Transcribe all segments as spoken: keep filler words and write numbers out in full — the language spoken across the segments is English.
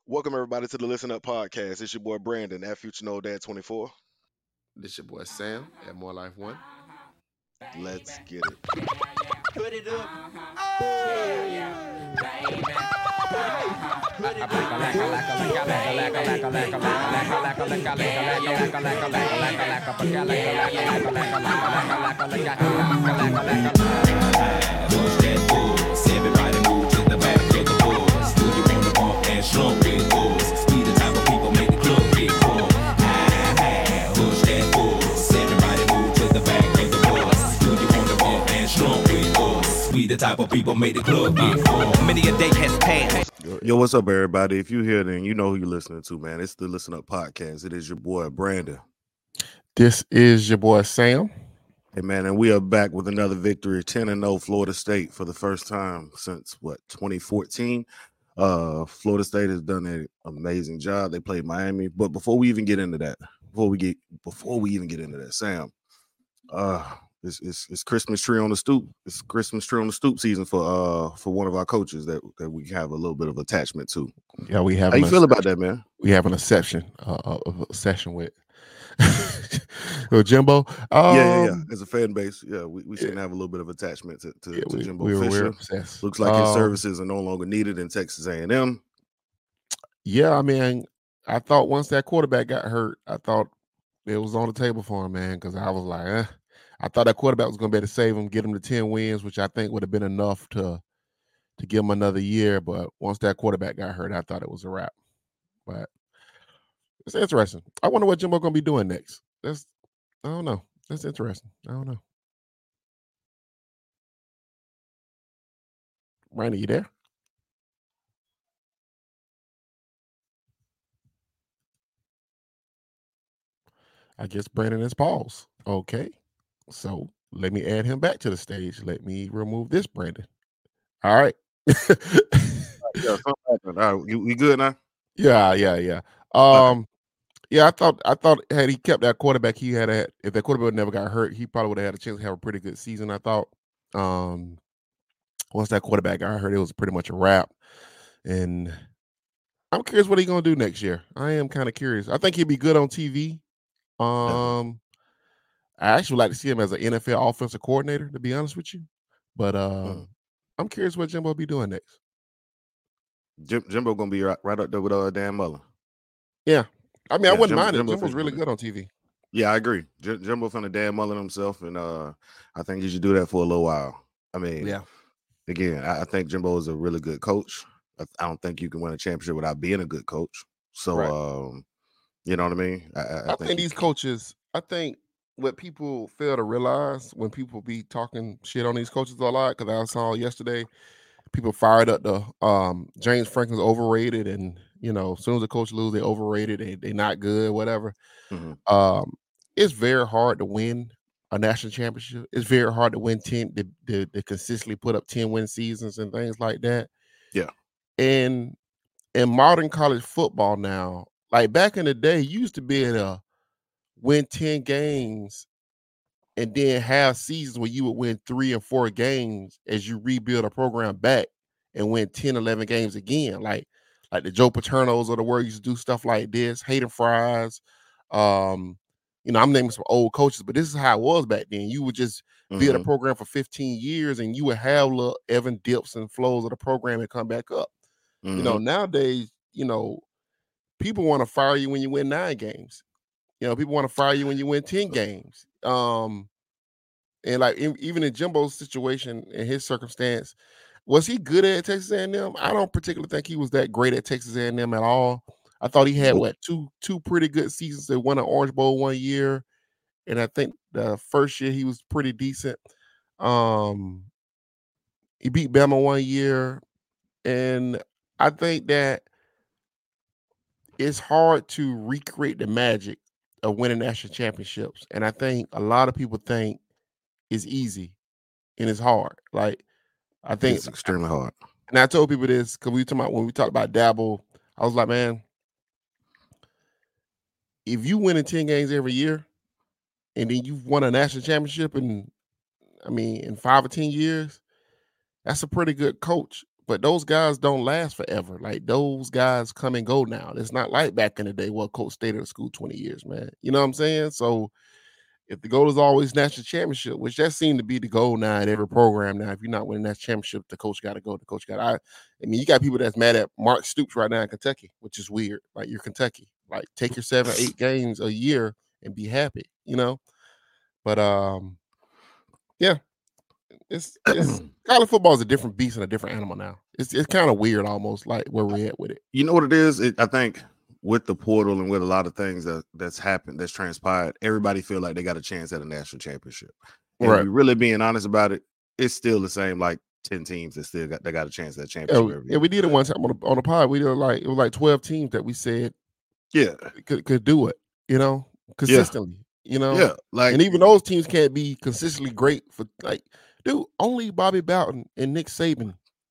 Welcome everybody to the Listen Up podcast. It's your boy Brandon at Future No Dad twenty-four. This your boy Sam at More Life One. Let's get it. Put it up. Push that force. Everybody move to the back of the bus. Do you wanna bump and slump with us? We the type of people make the club get full. Push that force. Everybody move to the back of the bus. Do you wanna bump and slump with us? We the type of people make the club get full. Many a day has passed. Yo, what's up, everybody? If you're here, then you know who you're listening to, man. It's the Listen Up podcast. It is your boy Brandon. This is your boy Sam. Hey, man, and we are back with another victory, ten and oh Florida State for the first time since, what, twenty fourteen. Uh, Florida State has done an amazing job. They played Miami. But before we even get into that, before we get, before we even get into that, Sam, uh, it's, it's, it's Christmas tree on the stoop. It's Christmas tree on the stoop season for uh for one of our coaches that, that we have a little bit of attachment to. Yeah, we have. How you feel about that, man? We have an exception, uh, a session with Jimbo. Um, yeah, yeah, yeah. As a fan base, yeah, we, we seem yeah. to have a little bit of attachment to, to, yeah, to we, Jimbo we Fisher. Looks like his um, services are no longer needed in Texas A and M. Yeah, I mean, I thought once that quarterback got hurt, I thought it was on the table for him, man, because I was like, eh. I thought that quarterback was going to be able to save him, get him to ten wins, which I think would have been enough to to give him another year. But once that quarterback got hurt, I thought it was a wrap. But it's interesting. I wonder what Jimbo going to be doing next. That's I don't know. That's interesting. I don't know. Randy, you there? I guess Brandon is paused. Okay. So let me add him back to the stage. Let me remove this Brandon. All right. yeah, all right, you, we good now? Yeah, yeah, yeah. Um, yeah, I thought I thought had he kept that quarterback, he had a, if that quarterback never got hurt, he probably would have had a chance to have a pretty good season. I thought. Um, once that quarterback got hurt, it was pretty much a wrap. And I'm curious what he's gonna do next year. I am kind of curious. I think he'd be good on T V. Um, I actually would like to see him as an N F L offensive coordinator, to be honest with you. But uh, mm-hmm. I'm curious what Jimbo will be doing next. Jim, Jimbo gonna be right, right up there with uh, Dan Mullen. Yeah, I mean, yeah, I wouldn't Jim, mind it. Jimbo Jimbo's really good on T V. Yeah, I agree. J- Jimbo from the Dan Mullen himself, and uh, I think he should do that for a little while. I mean, yeah. Again, I, I think Jimbo is a really good coach. I, I don't think you can win a championship without being a good coach. So, right. um, you know what I mean? I, I, I think, think these can. coaches. I think what people fail to realize when people be talking shit on these coaches a lot, because I saw yesterday people fired up the um, James Franklin's overrated, and you know, as soon as the coach lose, they overrated. They they not good, whatever. Mm-hmm. Um, it's very hard to win a national championship. It's very hard to win ten to, to, to consistently put up ten win seasons and things like that. Yeah. And in modern college football now, like back in the day, you used to be able to win ten games and then have seasons where you would win three and four games as you rebuild a program back and win ten, eleven games again. Like like the Joe Paternos of the world used to do stuff like this, Hayden Fries. Um, you know, I'm naming some old coaches, but this is how it was back then. You would just mm-hmm. build a program for fifteen years and you would have little Evan dips and flows of the program and come back up. Mm-hmm. You know, nowadays, you know, people want to fire you when you win nine games. You know, people want to fire you when you win ten games. Um, and like in, even in Jimbo's situation, in his circumstance, was he good at Texas A and M? I don't particularly think he was that great at Texas A and M at all. I thought he had nope. what two two pretty good seasons. They won an Orange Bowl one year, and I think the first year he was pretty decent. Um, he beat Bama one year, and I think that it's hard to recreate the magic of winning national championships. And I think a lot of people think it's easy, and it's hard. Like I think it's extremely hard. And I told people this because we talking about when we talked about Dabble, I was like, man, if you win in ten games every year and then you've won a national championship in, I mean, in five or ten years, that's a pretty good coach. but those guys don't last forever. Like those guys come and go now. It's not like back in the day where coach stayed at the school twenty years, man. You know what I'm saying? So if the goal is always national championship, which that seemed to be the goal now at every program now, if you're not winning that championship, the coach got to go. The coach got. I, I mean, you got people that's mad at Mark Stoops right now in Kentucky, which is weird. Like you're Kentucky, like take your seven, eight games a year and be happy, you know. But um, yeah, it's, it's college football is a different beast and a different animal now. It's it's kind of weird, almost like where we're at with it. You know what it is? It, I think with the portal and with a lot of things that that's happened, that's transpired, everybody feel like they got a chance at a national championship. And Right. if you're really being honest about it, it's still the same. Like ten teams that still got they got a chance at a Yeah, championship we, every yeah, year. we did it one time on the on the pod. We did like it was like twelve teams that we said Yeah, could could do it, you know, consistently, you know. yeah. Like And even those teams can't be consistently great for like, dude. Only Bobby Bowden and Nick Saban.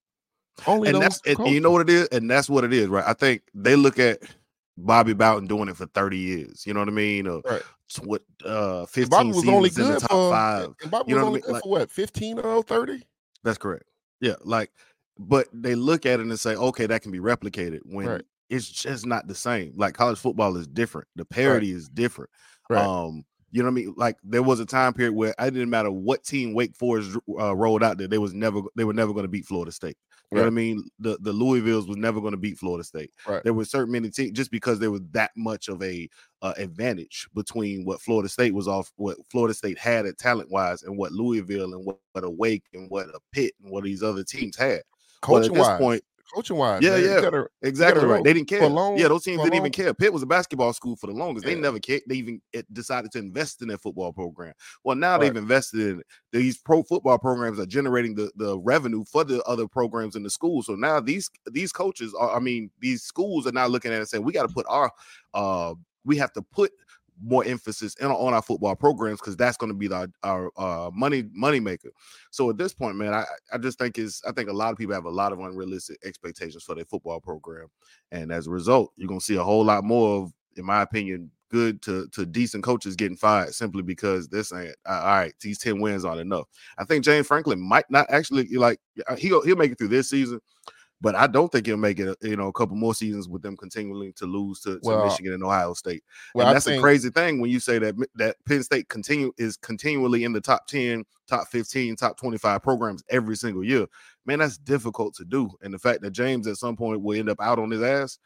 Only and those that's two and you know coaches. what it is, and that's what it is, right? I think they look at Bobby Bowden doing it for thirty years. You know what I mean? Or Right. what? Uh, And fifteen Bobby was only seasons in the good top for five. and Bobby You was know what I only mean? good Like for what, fifteen or thirty? that's correct. Yeah, like, but they look at it and say, okay, that can be replicated when Right. it's just not the same. Like college football is different. The Right. parity is different. Right. Um, you know what I mean? Like there was a time period where it didn't matter what team Wake Forest uh, rolled out there, they was never they were never going to beat Florida State. You know what I Right. mean? The the Louisvilles was never going to beat Florida State. Right. There were certain many teams just because there was that much of a uh, advantage between what Florida State was off, what Florida State had at talent wise, and what Louisville and what, what a Wake and what a Pitt and what these other teams had. Well, at Coaching this wise, point, coaching wise, yeah, man, you yeah, gotta you exactly gotta right. know They didn't for a care. long Yeah, those teams for a didn't long even care. Pitt was a basketball school for the longest. They yeah. never cared. They even it decided to invest in their football program. Well, now Right. they've invested in it. These pro football programs are generating the, the revenue for the other programs in the school. So now these these coaches are, I mean, these schools are now looking at it and saying, we got to put our uh we have to put more emphasis in, on our football programs because that's going to be the, our uh, money money maker. So at this point, man, I, I just think is I think a lot of people have a lot of unrealistic expectations for their football program, and as a result, you're going to see a whole lot more of, in my opinion, good to to decent coaches getting fired simply because they're saying, all right, these ten wins aren't enough. I think James Franklin might not actually like he'll he'll make it through this season. But I don't think he'll make it, you know, a couple more seasons with them continuing to lose to, to Well, Michigan and Ohio State. well, And I that's a think crazy thing when you say that that Penn State continue is continually in the top ten, top fifteen, top twenty-five programs every single year. Man, that's difficult to do. And the fact that James at some point will end up out on his ass,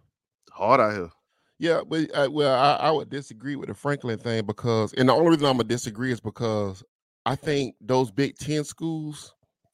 hard out here. yeah, but uh, well, I, I would disagree with the Franklin thing because, and the only reason I'm gonna disagree is because I think those Big Ten schools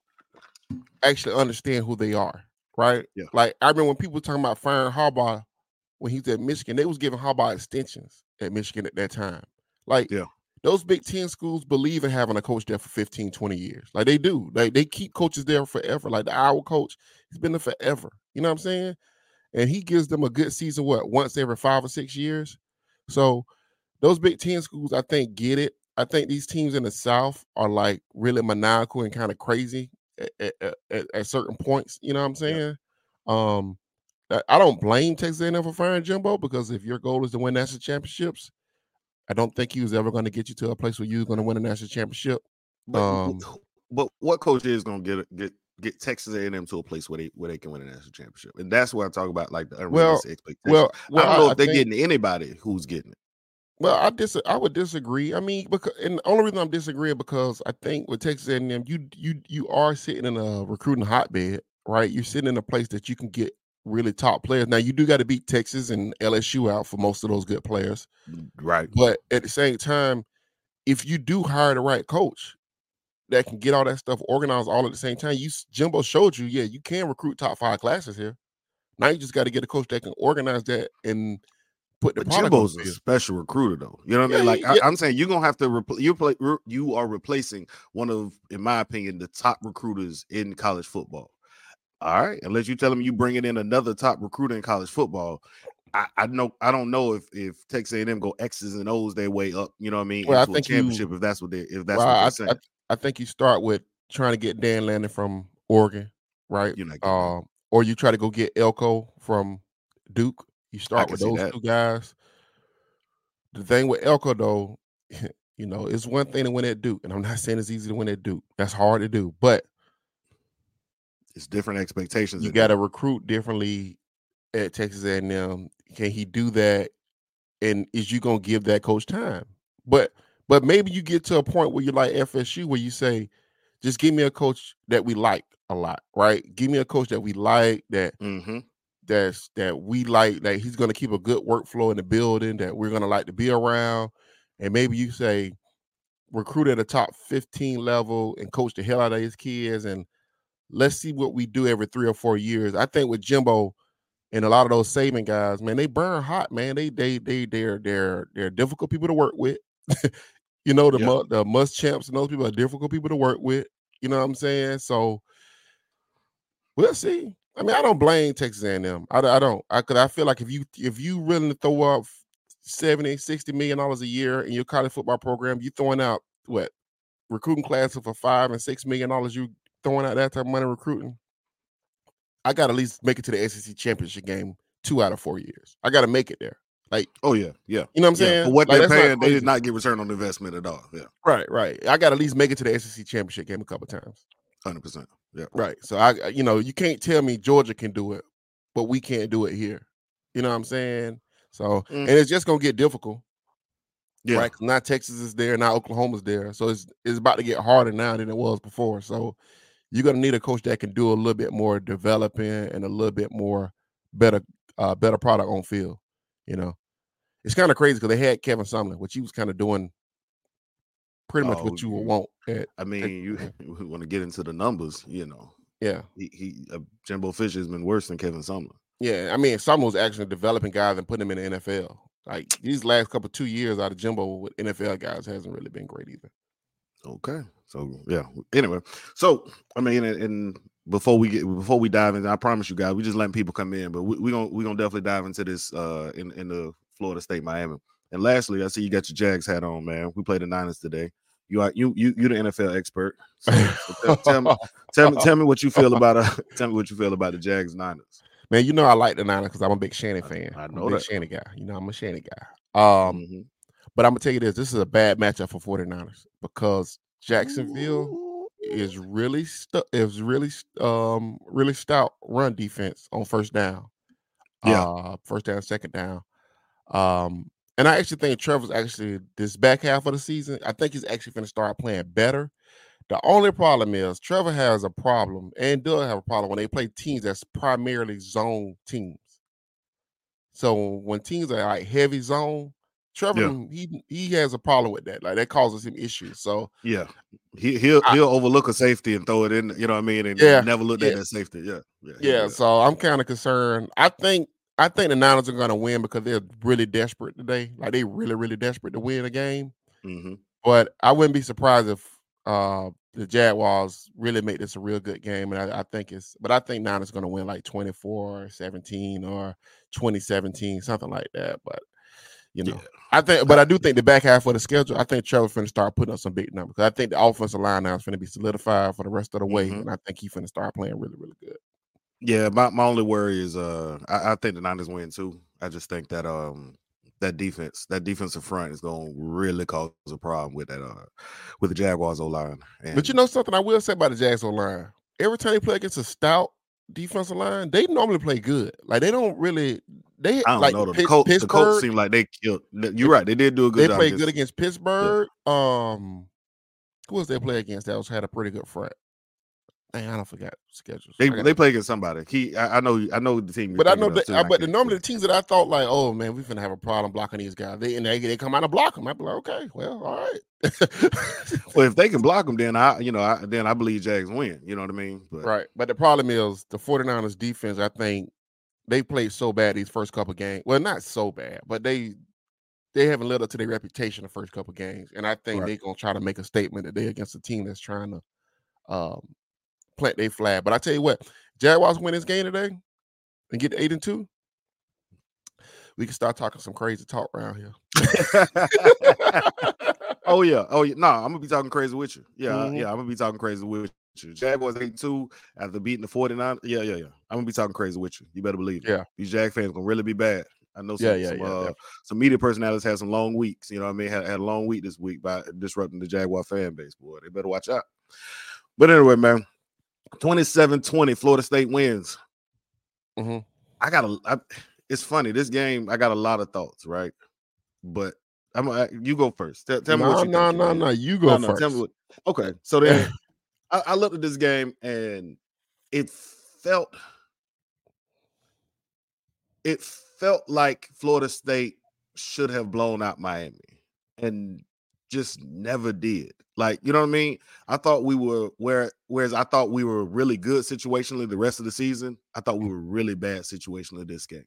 actually understand who they are, right? Yeah. Like I remember when people were talking about firing Harbaugh when he was at Michigan, they was giving Harbaugh extensions at Michigan at that time. Like Yeah. those Big Ten schools believe in having a coach there for fifteen, twenty years. Like they do. Like they keep coaches there forever. Like the Iowa coach, he's been there forever. You know what I'm saying? And he gives them a good season, what, once every five or six years? So those Big Ten schools, I think, get it. I think these teams in the South are like really maniacal and kind of crazy at, at, at, at certain points. You know what I'm saying? Um, I I don't blame Texas A and M for firing Jimbo because if your goal is to win national championships, I don't think he was ever going to get you to a place where you're going to win a national championship. But Um, but what coach is going to get get get Texas A and M to a place where they where they can win a national championship? And that's where I talk about like the well, unrealistic expectations. well, I well, don't know I, I if they're think. getting anybody who's getting it. Well, I dis I would disagree. I mean, because and the only reason I'm disagreeing because I think with Texas A and M, you you you are sitting in a recruiting hotbed, right? You're sitting in a place that you can get really top players. Now you do got to beat Texas and L S U out for most of those good players, Right. but at the same time, if you do hire the right coach that can get all that stuff organized all at the same time, you s- Jimbo showed you, yeah, you can recruit top five classes here. Now you just got to get a coach that can organize that and put the But product on Jimbo's the a field. special recruiter, though. You know what I Yeah, mean? Like he, I, yeah, I'm saying, you're gonna have to repl- you play. re- You are replacing one of, in my opinion, the top recruiters in college football. All right, unless you tell them you bringing in another top recruiter in college football. I, I know I don't know if if Texas A and M go X's and O's their way up. You know what I mean? well, I Into a think you. championship if that's what they if that's Well, what I, they're I saying. I think you start with trying to get Dan Lanning from Oregon, right? You're not getting that. Um, or you try to go get Elko from Duke. You I start can with see those that. two guys. The thing with Elko, though, you know, it's one thing to win at Duke, and I'm not saying it's easy to win at Duke. That's hard to do, but it's different expectations. You at got to that. recruit differently at Texas A and M. Can he do that? And is you gonna give that coach time? But but maybe you get to a point where you're like F S U, where you say, just give me a coach that we like a lot, right? Give me a coach that we like, that Mm-hmm. that's that we like, that he's gonna keep a good workflow in the building, that we're gonna like to be around. And maybe you say, recruit at a top fifteen level and coach the hell out of his kids, and let's see what we do every three or four years. I think with Jimbo and a lot of those Saban guys, man, they burn hot, man. They they they they're they're they're difficult people to work with. You know, the Yeah. mu- the must champs and those people are difficult people to work with. You know what I'm saying? So we'll see. I mean, I don't blame Texas A and M. I, I don't. I could. I feel like if you if you willing to throw up seventy, sixty million dollars a year in your college football program, you throwing out what recruiting classes for five and six million dollars. You throwing out that type of money recruiting. I got to at least make it to the S E C championship game two out of four years. I got to make it there. Like, Oh yeah, yeah. you know what I'm Yeah, saying? for what Like, they're that's not paying, they crazy. did not get return on investment at all. Yeah, Right, right. I got to at least make it to the S E C championship game a couple times. hundred percent. Yeah, Right. So I, you know, you can't tell me Georgia can do it, but we can't do it here. You know what I'm saying? So, Mm. and it's just gonna get difficult, yeah. right? 'Cause now Texas is there, now Oklahoma's there, so it's it's about to get harder now than it was before. So you're gonna need a coach that can do a little bit more developing and a little bit more better, uh, better product on field. You know, it's kind of crazy because they had Kevin Sumlin, which he was kind of doing pretty much Oh, what you would you- want. At, I mean, you want to get into the numbers, you know. yeah. He, he uh, Jimbo Fisher has been worse than Kevin Sumlin. Yeah, I mean, Sumlin was actually developing guys and putting them in the N F L. Like these last couple two years out of Jimbo with N F L guys hasn't really been great either. Okay, so yeah. Anyway, so I mean, and, and before we get before we dive in, I promise you guys, we just letting people come in, but we we gonna we gonna definitely dive into this uh in in the Florida State Miami. And lastly, I see you got your Jags hat on, man. We played the Niners today. You are you you you the N F L expert. So, so tell, tell me tell me tell me what you feel about uh tell me what you feel about the Jags Niners. Man, you know I like the Niners because I'm a big Shannon I- fan. I I'm know a big that. Shannon guy. You know, I'm a Shannon guy. Um, Mhm. but I'm gonna tell you this: this is a bad matchup for 49ers because Jacksonville Ooh. is really stu- is really um really stout run defense on first down. Yeah. Uh, first down, second down. Um, and I actually think Trevor's actually this back half of the season. I think he's actually going to start playing better. The only problem is Trevor has a problem and does have a problem when they play teams that's primarily zone teams. So when teams are like heavy zone, Trevor Yeah. he he has a problem with that. Like that causes him issues. So Yeah, he he'll I- he'll overlook a safety and throw it in. You know what I mean? And Yeah, never looked yeah. at that safety. Yeah, yeah, he yeah, will. so I'm kind of concerned. I think I think the Niners are going to win because they're really desperate today. Like they really really desperate to win a game. Mhm. But I wouldn't be surprised if uh, the Jaguars really make this a real good game. And I, I think it's, but I think Niners going to win like twenty-four seventeen or twenty seventeen, something like that. But, you know, Yeah. I think, but I do think the back half of the schedule, I think Trevor's going to start putting up some big numbers. I think the offensive line now is going to be solidified for the rest of the way. Mhm. And I think he's going to start playing really, really good. Yeah, my, my only worry is uh I, I think the Niners win too. I just think that um that defense, that defensive front is gonna really cause a problem with that uh with the Jaguars O line. But you know something I will say about the Jags line? Every time they play against a stout defensive line, they normally play good. Like they don't really they I don't like know. The Pitt- Colts, the Colts Pittsburgh, seem like they killed. You're right. They did do a good they job. played against- good against Pittsburgh. Um, who else they play against that was had a pretty good front? Man, I don't forget schedules. They I got- they play against somebody. He I, I know I know the team. you're but I thinking know of that. too, I, and I but the can't- normally the teams that I thought like, oh man, we're gonna have a problem blocking these guys. They and they, they come out and block them. I'd be like, okay, well, all right. Well, if they can block them, then I you know I, then I believe Jags win. You know what I mean? But Right. But the problem is the 49ers defense, I think they played so bad these first couple games. Well, not so bad, but they they haven't lived up to their reputation the first couple games. And I think Right. they're gonna try to make a statement that they're against a team that's trying to um plant their flag. But I tell you what, Jaguars win this game today and get to eight and two. We can start talking some crazy talk around here. oh yeah, oh yeah. No, I'm gonna be talking crazy with you. Yeah, Mhm. yeah, I'm gonna be talking crazy with you. Jaguars eight two after beating the 49. Yeah, yeah, yeah. I'm gonna be talking crazy with you. You better believe it. Yeah. These Jag fans gonna really be bad. I know some, Yeah, yeah, some, yeah, uh, definitely. some media personalities had some long weeks. You know what I mean? Had, had a long week this week by disrupting the Jaguar fan base. Boy, they better watch out. But anyway, man, twenty-seven twenty, Florida State wins. Mm-hmm. I got a. I, it's funny. This game, I got a lot of thoughts, right? But I'm. I, you go first. Tell, tell me no, what you no, think. no, no. You go no, first. No, tell me what. Okay, so then I, I looked at this game and it felt. It felt like Florida State should have blown out Miami and just never did. Like, you know what I mean? I thought we were where, whereas I thought we were really good situationally the rest of the season. I thought we were really bad situationally this game.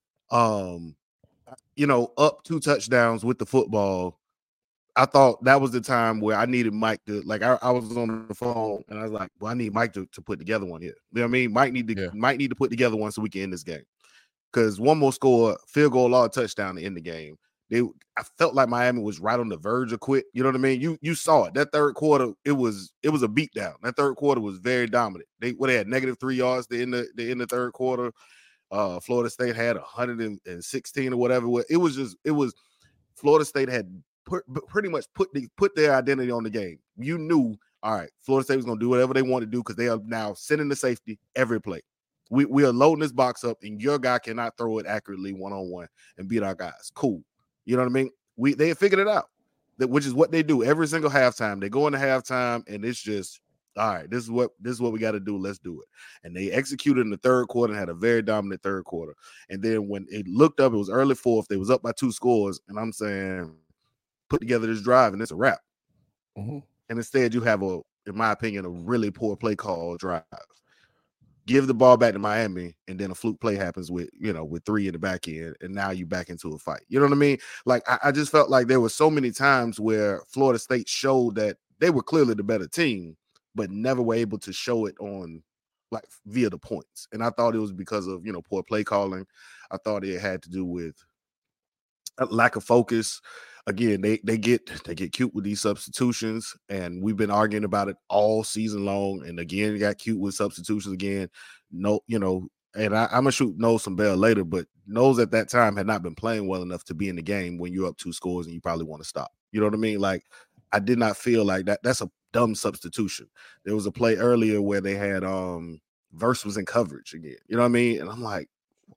Um, you know, up two touchdowns with the football. I thought that was the time where I needed Mike to, like, I, I was on the phone and I was like, well, I need Mike to, to put together one here. You know what I mean? Mike need to yeah. Mike need to put together one so we can end this game. Because one more score, field goal, or touchdown to end the game. They, I felt like Miami was right on the verge of quit. You know what I mean? You you saw it. That third quarter, it was it was a beatdown. That third quarter was very dominant. They what they had negative three yards to end the, the in the third quarter. Uh, Florida State had one hundred sixteen or whatever. It was just it was Florida State had put, pretty much put the, put their identity on the game. You knew, all right, Florida State was going to do whatever they want to do because they are now sending the safety every play. We we are loading this box up, and your guy cannot throw it accurately one on one and beat our guys. Cool, you know what I mean? We they figured it out, that which is what they do every single halftime. They go into halftime, and it's just all right. This is what this is what we got to do. Let's do it. And they executed in the third quarter and had a very dominant third quarter. And then when it looked up, it was early fourth. They was up by two scores, and I'm saying, put together this drive, and it's a wrap. Mm-hmm. And instead, you have a, in my opinion, a really poor play call drive. Give the ball back to Miami, and then a fluke play happens with, you know, with three in the back end, and now you back into a fight. You know what I mean? Like, I, I just felt like there were so many times where Florida State showed that they were clearly the better team, but never were able to show it on, like, via the points. And I thought it was because of, you know, poor play calling. I thought it had to do with a lack of focus. Again, they they get they get cute with these substitutions, and we've been arguing about it all season long. And again, got cute with substitutions again. No, you know, and I, I'm gonna shoot Knowles some bell later, but Knowles at that time had not been playing well enough to be in the game when you're up two scores and you probably want to stop. You know what I mean? Like, I did not feel like that. That's a dumb substitution. There was a play earlier where they had um Verse was in coverage again. You know what I mean? And I'm like,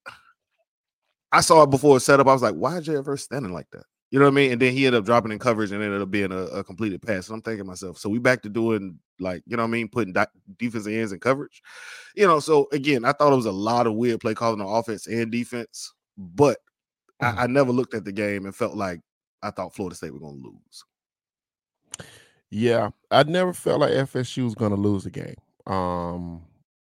I saw it before it set up. I was like, why is Jay Verse standing like that? You know what I mean? And then he ended up dropping in coverage and ended up being a, a completed pass. And I'm thinking to myself, so we back to doing, like, you know what I mean, putting di- defensive ends in coverage. You know, so again, I thought it was a lot of weird play calling on offense and defense, but mm-hmm. I, I never looked at the game and felt like I thought Florida State were going to lose. Yeah, I never felt like F S U was going to lose the game. Um,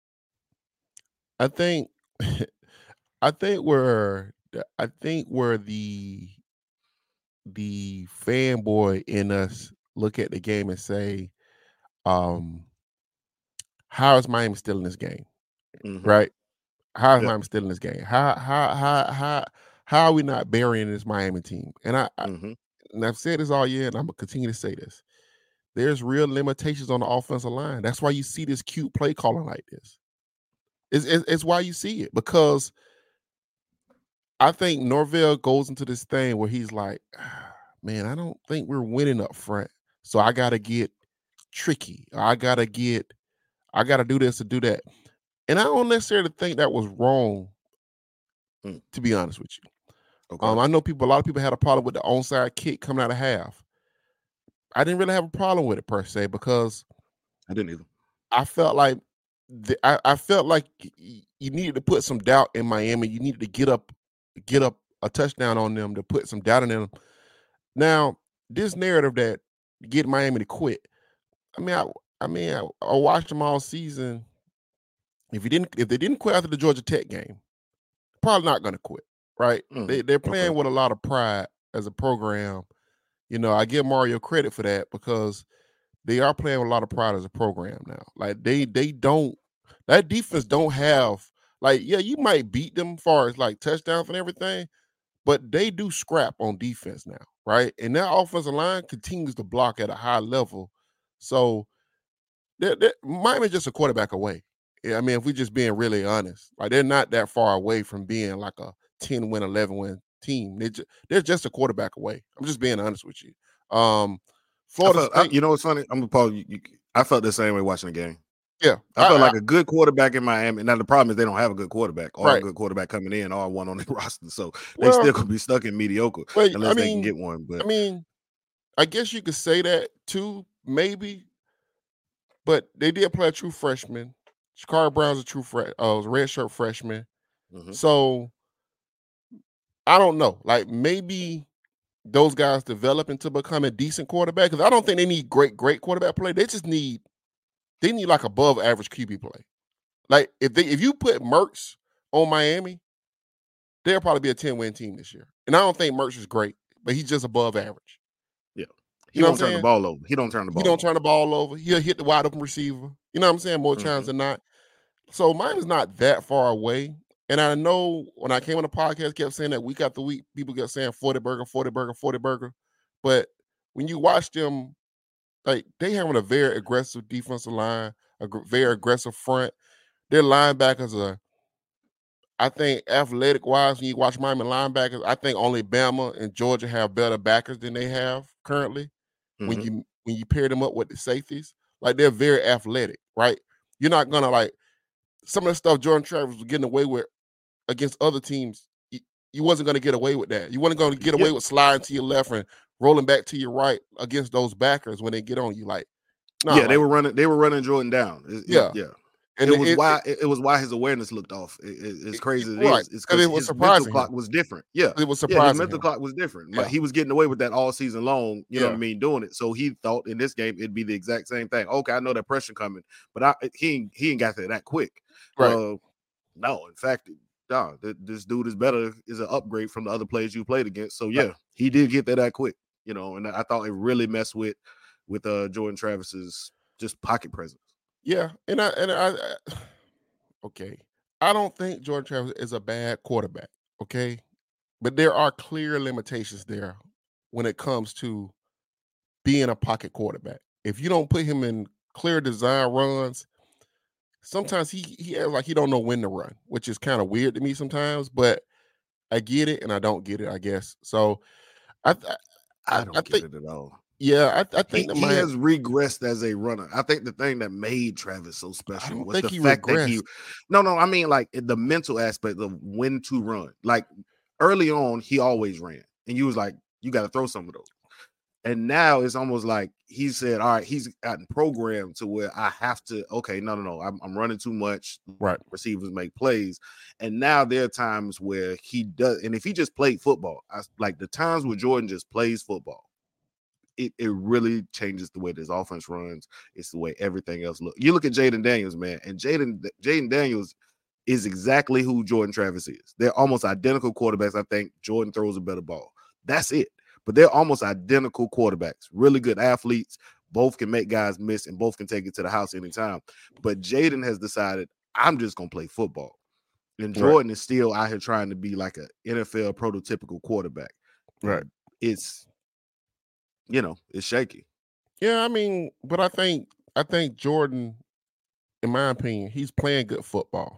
I think, I think where, I think where the the fanboy in us look at the game and say, um, how is Miami still in this game? Mm-hmm. Right? How is yep. Miami still in this game? How how how how how are we not burying this Miami team? And I, mm-hmm. I and I've said this all year, and I'm gonna continue to say this. There's real limitations on the offensive line. That's why you see this cute play calling like this. It's, it's, it's why you see it, because I think Norvell goes into this thing where he's like, man, I don't think we're winning up front. So I got to get tricky. I got to get, I got to do this to do that. And I don't necessarily think that was wrong, mm. to be honest with you. Okay. Um, I know people, a lot of people had a problem with the onside kick coming out of half. I didn't really have a problem with it per se, because I didn't either. I felt like the, I, I felt like you needed to put some doubt in Miami. You needed to get up, get up a touchdown on them to put some doubt in them. Now, this narrative that get Miami to quit, I mean, I, I mean, I, I watched them all season. If you didn't, if they didn't quit after the Georgia Tech game, probably not going to quit, right? Mm, they they're playing okay. with a lot of pride as a program. You know, I give Mario credit for that, because they are playing with a lot of pride as a program now. Like they they don't, that defense don't have, like, yeah, you might beat them as far as like touchdowns and everything, but they do scrap on defense now, right? And that offensive line continues to block at a high level. So they're, they're, Miami's just a quarterback away. I mean, if we're just being really honest, like they're not that far away from being like a ten win, eleven win team. They're just, they're just a quarterback away. I'm just being honest with you. Um, Florida felt, State, I, you know what's funny? I'm gonna pause. You, you, I felt the same way watching the game. Yeah, I felt I, I, like a good quarterback in Miami. Now the problem is they don't have a good quarterback or a right. good quarterback coming in or one on the roster, so they Well, still could be stuck in mediocre well, I unless they can mean, get one. I But mean, I guess you could say that too, maybe. But they did play a true freshman. Shakari Brown's a true fresh, uh, was a redshirt freshman. mhm. So I don't know. Like maybe those guys develop into becoming decent quarterback because I don't think they need great, great quarterback play. They just need they need like above average Q B play. Like if they if you put Mertz on Miami, they'll probably be a ten win team this year. And I don't think Mertz is great, but he's just above average. yeah, he You know what won't I'm turn the saying? ball over. He don't turn the He ball don't over. turn the ball over. He'll hit the wide open receiver. You know what I'm saying? More times Mhm. than not. So mine is not that far away. And I know when I came on the podcast, kept saying that week after week, people kept saying forty burger, forty burger, forty burger. But when you watch them, like they having a very aggressive defensive line, a gr- very aggressive front. Their linebackers are, I think, athletic wise, when you watch Miami linebackers, I think only Bama and Georgia have better backers than they have currently. When Mhm. you when you pair them up with the safeties, like they're very athletic, right? You're not gonna like some of the stuff Jordan Travis was getting away with against other teams. You, you wasn't gonna get away with that. You wasn't gonna get Yeah, away with sliding to your left and rolling back to your right against those backers when they get on you. Like, nah, yeah, they like were running. They were running Jordan down. It, it, yeah, yeah, and it it, was it, why it, it was why his awareness looked off. It, it, it's it, crazy it- as it right is. It's because because it was his mental surprising clock him. was different. Yeah, It was yeah, his surprising mental him. clock was different. Like Yeah, he was getting away with that all season long. You know what I yeah, mean? Doing it. So he thought in this game it'd be the exact same thing. Okay, I know that pressure coming, but I he ain't- he ain't got there that quick. right. Well, no, in fact, no, th- this dude is better. Is an upgrade from the other players you played against. So Right. yeah, he did get there that quick. You know, and I thought it really messed with with uh Jordan Travis's just pocket presence. Yeah, and I and I, I okay. I don't think Jordan Travis is a bad quarterback. Okay, but there are clear limitations there when it comes to being a pocket quarterback. If you don't put him in clear design runs, sometimes he he acts like he don't know when to run, which is kind of weird to me sometimes. But I get it and I don't get it, I guess. So I th- I, I I don't get think it at all. yeah, I, I think He that he my has regressed as a runner. I think the thing that made Travis so I special don't was think the he fact that he regressed. no, no, I mean like the mental aspect of when to run. Like early on, he always ran, and you was like, you got to throw some of those. And now it's almost like he said, all right, he's gotten programmed to where I have to, okay, no, no, no, I'm, I'm running too much. Right. Receivers make plays. And now there are times where he does, and if he just played football, I, like the times where Jordan just plays football, it, it really changes the way this offense runs. It's the way everything else looks. You look at Jaden Daniels, man, and Jaden Jaden Daniels is exactly who Jordan Travis is. They're almost identical quarterbacks. I think Jordan throws a better ball. That's it. But they're almost identical quarterbacks, really good athletes. Both can make guys miss and both can take it to the house anytime. But Jaden has decided, I'm just going to play football. And Jordan right. is still out here trying to be like an N F L prototypical quarterback. Right. And it's, you know, it's shaky. Yeah, I mean, but I think I think Jordan, in my opinion, he's playing good football.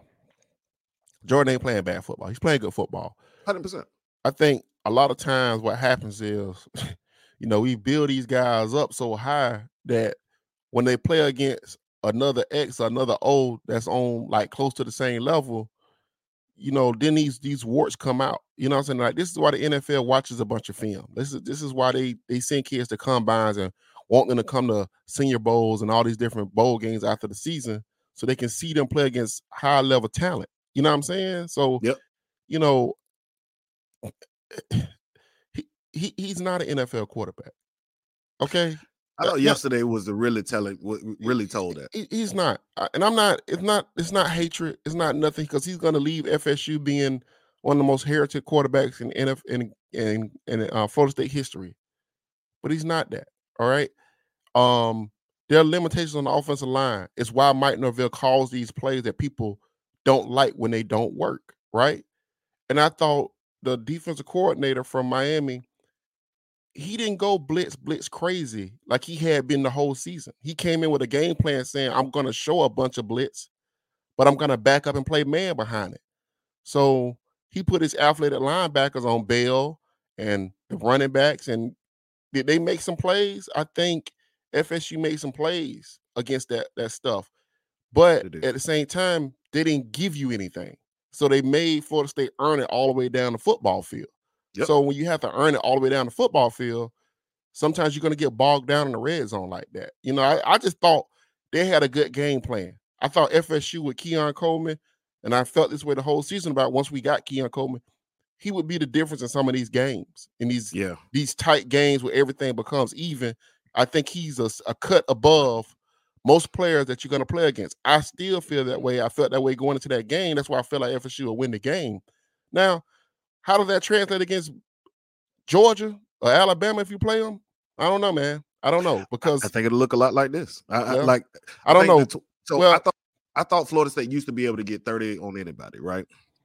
Jordan ain't playing bad football. He's playing good football. one hundred percent. I think a lot of times what happens is, you know, we build these guys up so high that when they play against another X or another O that's on like close to the same level, you know, then these these warts come out. You know what I'm saying? Like this is why the N F L watches a bunch of film. This is this is why they they send kids to combines and want them to come to senior bowls and all these different bowl games after the season so they can see them play against high level talent. You know what I'm saying? So, yep. you know, he, he he's not an N F L quarterback. Okay. I thought yesterday was the really telling, really told that. He, he's not. And I'm not, it's not, it's not hatred. It's not nothing because he's going to leave F S U being one of the most heritage quarterbacks in N F L in, in, in uh, Florida State history. But he's not that. All right. Um, there are limitations on the offensive line. It's why Mike Norvell calls these plays that people don't like when they don't work. Right. And I thought the defensive coordinator from Miami, he didn't go blitz, blitz crazy like he had been the whole season. He came in with a game plan saying, I'm going to show a bunch of blitz, but I'm going to back up and play man behind it. So he put his athletic linebackers on bail and the running backs, and did they make some plays? I think F S U made some plays against that, that stuff. But They did. at the same time, they didn't give you anything. So they made Florida State earn it all the way down the football field. Yep. So when you have to earn it all the way down the football field, sometimes you're going to get bogged down in the red zone like that. You know, I, I just thought they had a good game plan. I thought F S U with Keon Coleman, and I felt this way the whole season about once we got Keon Coleman, he would be the difference in some of these games, in these Yeah. these tight games where everything becomes even. I think he's a, a cut above most players that you're going to play against. I still feel that way. I felt that way going into that game. That's why I feel like F S U will win the game. Now, how does that translate against Georgia or Alabama if you play them? I don't know, man. I don't know because I think it'll look a lot like this. I, I Well, like. I don't think know. the tw- so Well- I thought I thought Florida State used to be able to get thirty on anybody, right?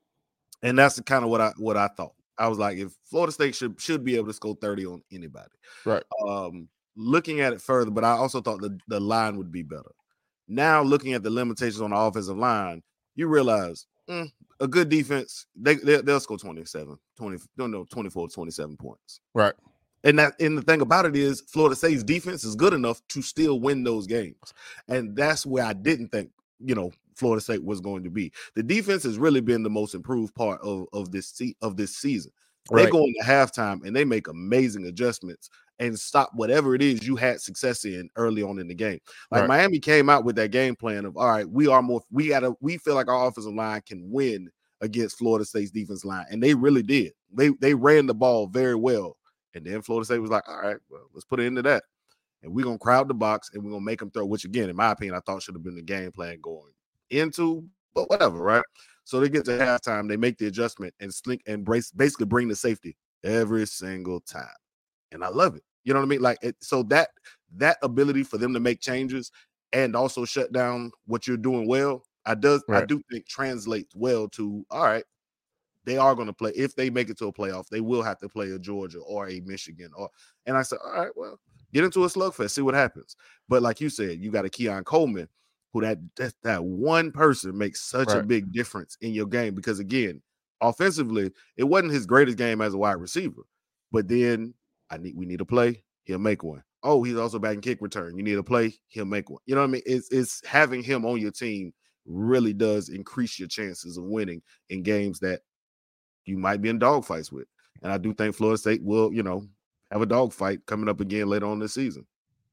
And that's kind of what I what I thought. I was like, if Florida State should should be able to score thirty on anybody, Right. Um, looking at it further, but I also thought the, the line would be better. Now, looking at the limitations on the offensive line, you realize mm, a good defense, they, they they'll score twenty-seven, twenty, no, no, twenty-four, twenty-seven points. Right. And that and the thing about it is Florida State's defense is good enough to still win those games. And that's where I didn't think, you know, Florida State was going to be. The defense has really been the most improved part of, of this se- of this season. They Right. go into halftime and they make amazing adjustments and stop whatever it is you had success in early on in the game. Like Right. Miami came out with that game plan of, all right, we are more, we gotta, we feel like our offensive line can win against Florida State's defense line. And they really did. They they ran the ball very well. And then Florida State was like, all right, well, let's put it into that. And we're going to crowd the box and we're going to make them throw, which again, in my opinion, I thought should have been the game plan going into, but whatever, right? So they get to halftime, they make the adjustment and slink and brace, basically bring the safety every single time. And I love it. You know what I mean? Like, it, so that that ability for them to make changes and also shut down what you're doing well, I does I Right. do think translates well to, all right, they are going to play. If they make it to a playoff, they will have to play a Georgia or a Michigan. Or and I said, all right, well, get into a slugfest, see what happens. But like you said, you got a Keon Coleman, who that that, that one person makes such a Right. big difference in your game. Because again, offensively, it wasn't his greatest game as a wide receiver. But then I need we need a play, he'll make one. Oh, he's also back in kick return. You need a play, he'll make one. You know what I mean? It's it's having him on your team really does increase your chances of winning in games that you might be in dogfights with. And I do think Florida State will, you know, have a dogfight coming up again later on this season,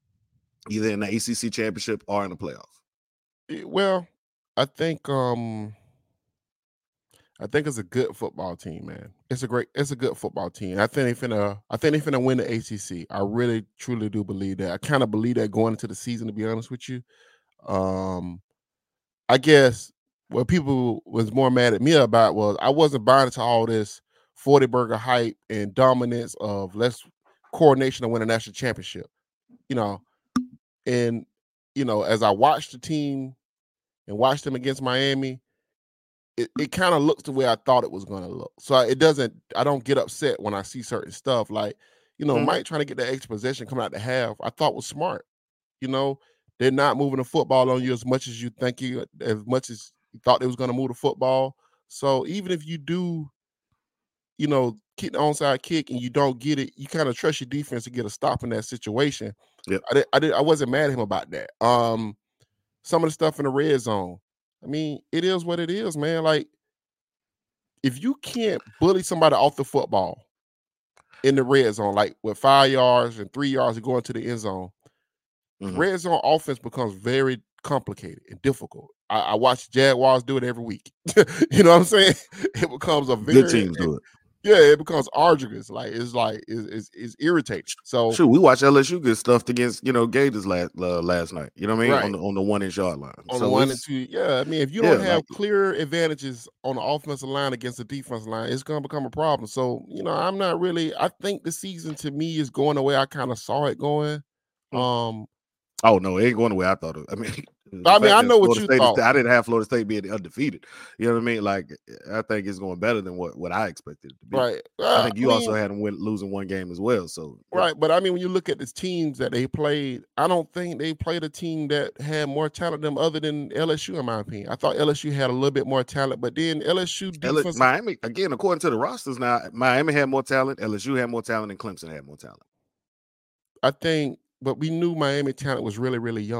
either in the A C C championship or in the playoff. Eh, Well, I think um I think it's a good football team, man. It's a great, it's a good football team. I think they finna, I think they finna win the A C C. I really, truly do believe that. I kind of believe that going into the season, to be honest with you. Um, I guess what people was more mad at me about was I wasn't buying into all this forty burger hype and dominance of let's coordination to win a national championship. You know, and you know, as I watched the team and watched them against Miami, it, it kind of looks the way I thought it was going to look. So I- it doesn't, I don't get upset when I see certain stuff. Like, you know, Mhm. Mike trying to get that extra possession coming out the half, I thought was smart. You know, they're not moving the football on you as much as you think you, as much as you thought they was going to move the football. So even if you do, you know, kick the onside kick and you don't get it, you kind of trust your defense to get a stop in that situation. Yep. I did, I did, I wasn't mad at him about that. Um, some of the stuff in the red zone. I mean, it is what it is, man. Like, if you can't bully somebody off the football in the red zone, like with five yards and three yards and going to the end zone, Mhm. red zone offense becomes very complicated and difficult. I, I watch Jaguars do it every week. You know what I'm saying? It becomes a very Good teams do it. yeah, it becomes arduous. Like it's like it's, it's, it's irritating. So Shoot, we watched L S U get stuffed against, you know, Gators last uh, last night. You know what I mean? Right. On the on the one inch yard line. on So the one and it's- two, yeah. I mean, if you Yeah, don't have like- clear advantages on the offensive line against the defensive line, it's gonna become a problem. So, you know, I'm not really. I think the season to me is going the way I kind of saw it going. Mm. Um, Oh no, it ain't going the way I thought it. I mean, the I mean, fact I that know what Florida you State is- thought. I didn't have Florida State being undefeated. You know what I mean? Like, I think it's going better than what, what I expected it to be. right. I Uh, think you mean, also had them win, losing one game as well. So right. But I mean, when you look at the teams that they played, I don't think they played a team that had more talent than other than L S U, in my opinion. I thought L S U had a little bit more talent, but then L S U L- defense. Miami again, according to the rosters now, Miami had more talent, L S U had more talent, and Clemson had more talent. I think, but we knew Miami talent was really, really young.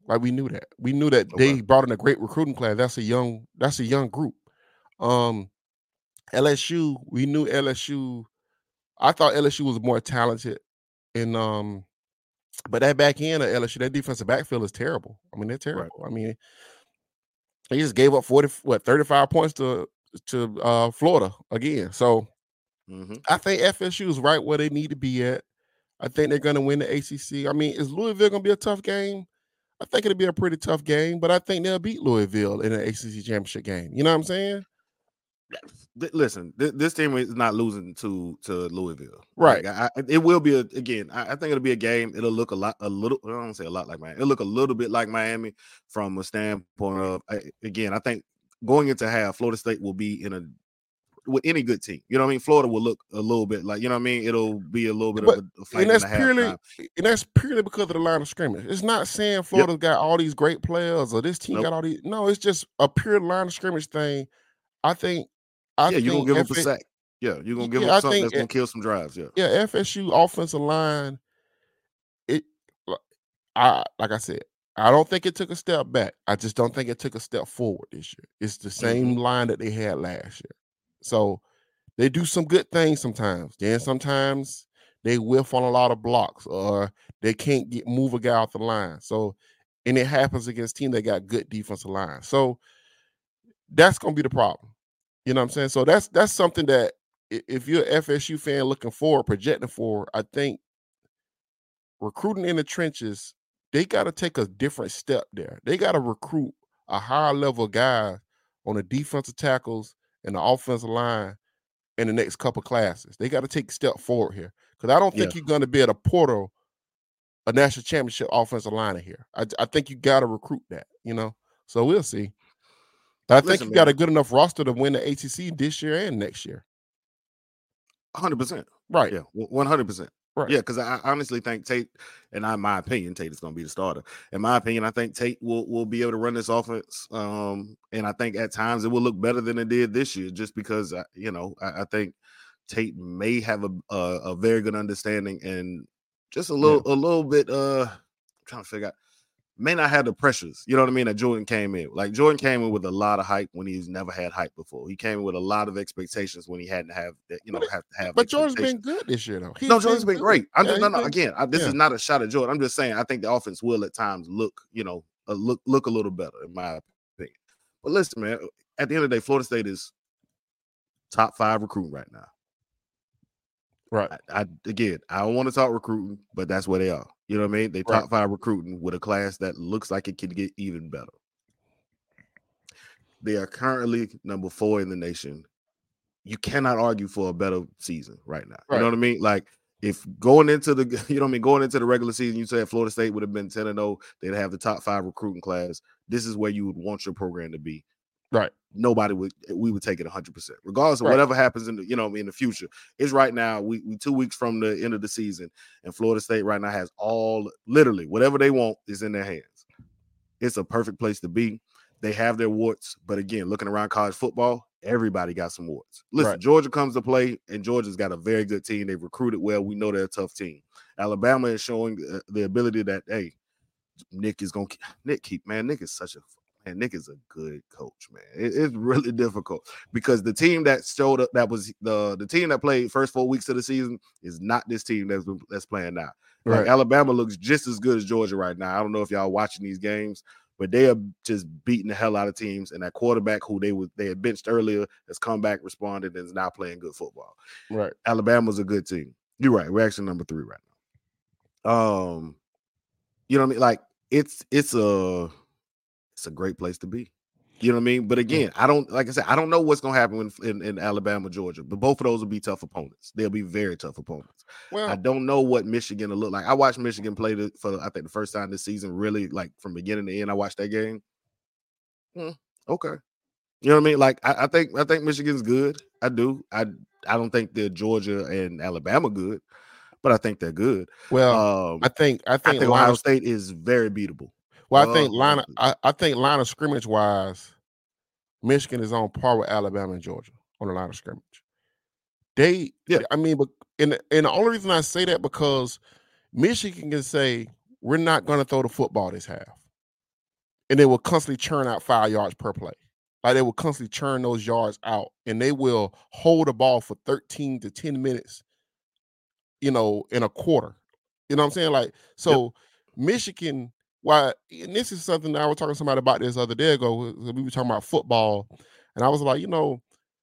Like we knew that. We knew that Okay. they brought in a great recruiting class. That's a young, that's a young group. Um, L S U, we knew L S U. I thought L S U was more talented, and um, but that back end of L S U, that defensive backfield is terrible. I mean, they're terrible. I mean, they just gave up forty, what, thirty-five points to to uh, Florida again. So hmm I think F S U is right where they need to be at. I think they're going to win the A C C. I mean, is Louisville going to be a tough game? I think it'll be a pretty tough game, but I think they'll beat Louisville in an A C C championship game. You know what I'm saying? Th- Listen, th- this team is not losing to to Louisville. Right. Like, I, I- it will be a, again. I, I think it'll be a game. It'll look a lot, a little. I don't say a lot like Miami. It'll look a little bit like Miami from a standpoint of I, again. I think going into half, Florida State will be in a with any good team. You know what I mean? Florida will look a little bit like, you know what I mean? It'll be a little bit But of a, a fight and in that's the purely halftime. and that's purely because of the line of scrimmage. It's not saying Florida's got all these great players or this team Nope. got all these. No, it's just a pure line of scrimmage thing. I think. I Yeah, you're gonna think give F- up a sack. Yeah, you're gonna give yeah, up I something think that's gonna it- kill some drives. Yeah. yeah, F S U offensive line. It, I like I said, I don't think it took a step back. I just don't think it took a step forward this year. It's the same line that they had last year. So they do some good things sometimes. Then sometimes they whiff on a lot of blocks or they can't get move a guy off the line. So, and it happens against teams that got good defensive line. So that's gonna be the problem. You know what I'm saying? So that's that's something that i- if you're an F S U fan looking forward, projecting forward, I think recruiting in the trenches, they got to take a different step there. They got to recruit a higher level guy on the defensive tackles and the offensive line in the next couple classes. They got to take a step forward here because I don't think Yeah. you're going to be at a portal a national championship offensive line here. I, I think you got to recruit that, you know. So we'll see. But I think Listen, you got man. a good enough roster to win the A C C this year and next year. one hundred percent. Right. Yeah, one hundred percent. Right. Yeah, because I honestly think Tate, and in my opinion, Tate is going to be the starter. In my opinion, I think Tate will, will be able to run this offense. Um, and I think at times it will look better than it did this year, just because, I, you know, I, I think Tate may have a, a a very good understanding and just a little a little bit. Uh, I'm trying to figure out. May not have the pressures, you know what I mean, that Jordan came in. Like Jordan came in with a lot of hype when he's never had hype before. He came in with a lot of expectations when he hadn't have that, you know, have to have. But Jordan's been good this year, though. He's No, Jordan's been good. great. I'm Yeah, just no, he's no. been- Again, I, this yeah. is not a shot at Jordan. I'm just saying I think the offense will at times look, you know, a look look a little better in my opinion. But listen, man, at the end of the day, Florida State is top five recruiting right now. Right. I, I again, I don't want to talk recruiting, but that's where they are. You know what I mean? They top Right. five recruiting with a class that looks like it could get even better. They are currently number four in the nation. You cannot argue for a better season right now. You Right. know what I mean? Like if going into the, you know what I mean, going into the regular season, you said Florida State would have been ten and oh, they'd have the top five recruiting class. This is where you would want your program to be. Right. Nobody would, we would take it one hundred percent, regardless of Right. whatever happens in the, you know, in the future. It's right now, we, we two weeks from the end of the season, and Florida State right now has all, literally, whatever they want is in their hands. It's a perfect place to be. They have their warts, but again, looking around college football, everybody got some warts. Listen, Right. Georgia comes to play, and Georgia's got a very good team. They've recruited well. We know they're a tough team. Alabama is showing uh, the ability that, hey, Nick is going to Nick keep, man, Nick is such a man, Nick is a good coach, man. It, it's really difficult because the team that showed up, that was the the team that played first four weeks of the season is not this team that's been, that's playing now. Like Right. Alabama looks just as good as Georgia right now. I don't know if y'all watching these games, but they are just beating the hell out of teams. And that quarterback who they would they had benched earlier has come back, responded, and is now playing good football. Right. Alabama's a good team. You're right. We're actually number three right now. Um, you know what I mean? Like it's it's a it's a great place to be. You know what I mean? But again, I don't like I said, I don't know what's gonna happen in, in, in Alabama, Georgia, but both of those will be tough opponents. They'll be very tough opponents. Well, I don't know what Michigan will look like. I watched Michigan play the, for I think the first time this season, really like from beginning to end. I watched that game. Hmm, okay. You know what I mean? Like I, I think I think Michigan's good. I do. I I don't think they're Georgia and Alabama good, but I think they're good. well, Um, I think I I think, think line Ohio of, State is very beatable. well, I think Uh, line of, I, I think line of scrimmage wise, Michigan is on par with Alabama and Georgia on the line of scrimmage. They, Yeah. I mean, but and and the only reason I say that because Michigan can say we're not going to throw the football this half. and they will constantly churn out five yards per play. Like they will constantly churn those yards out, and they will hold the ball for thirteen to ten minutes, you know, in a quarter. You know what I'm saying? Like, so yep. Michigan, why, and this is something that I was talking to somebody about this other day ago. We were talking about football, and I was like, you know,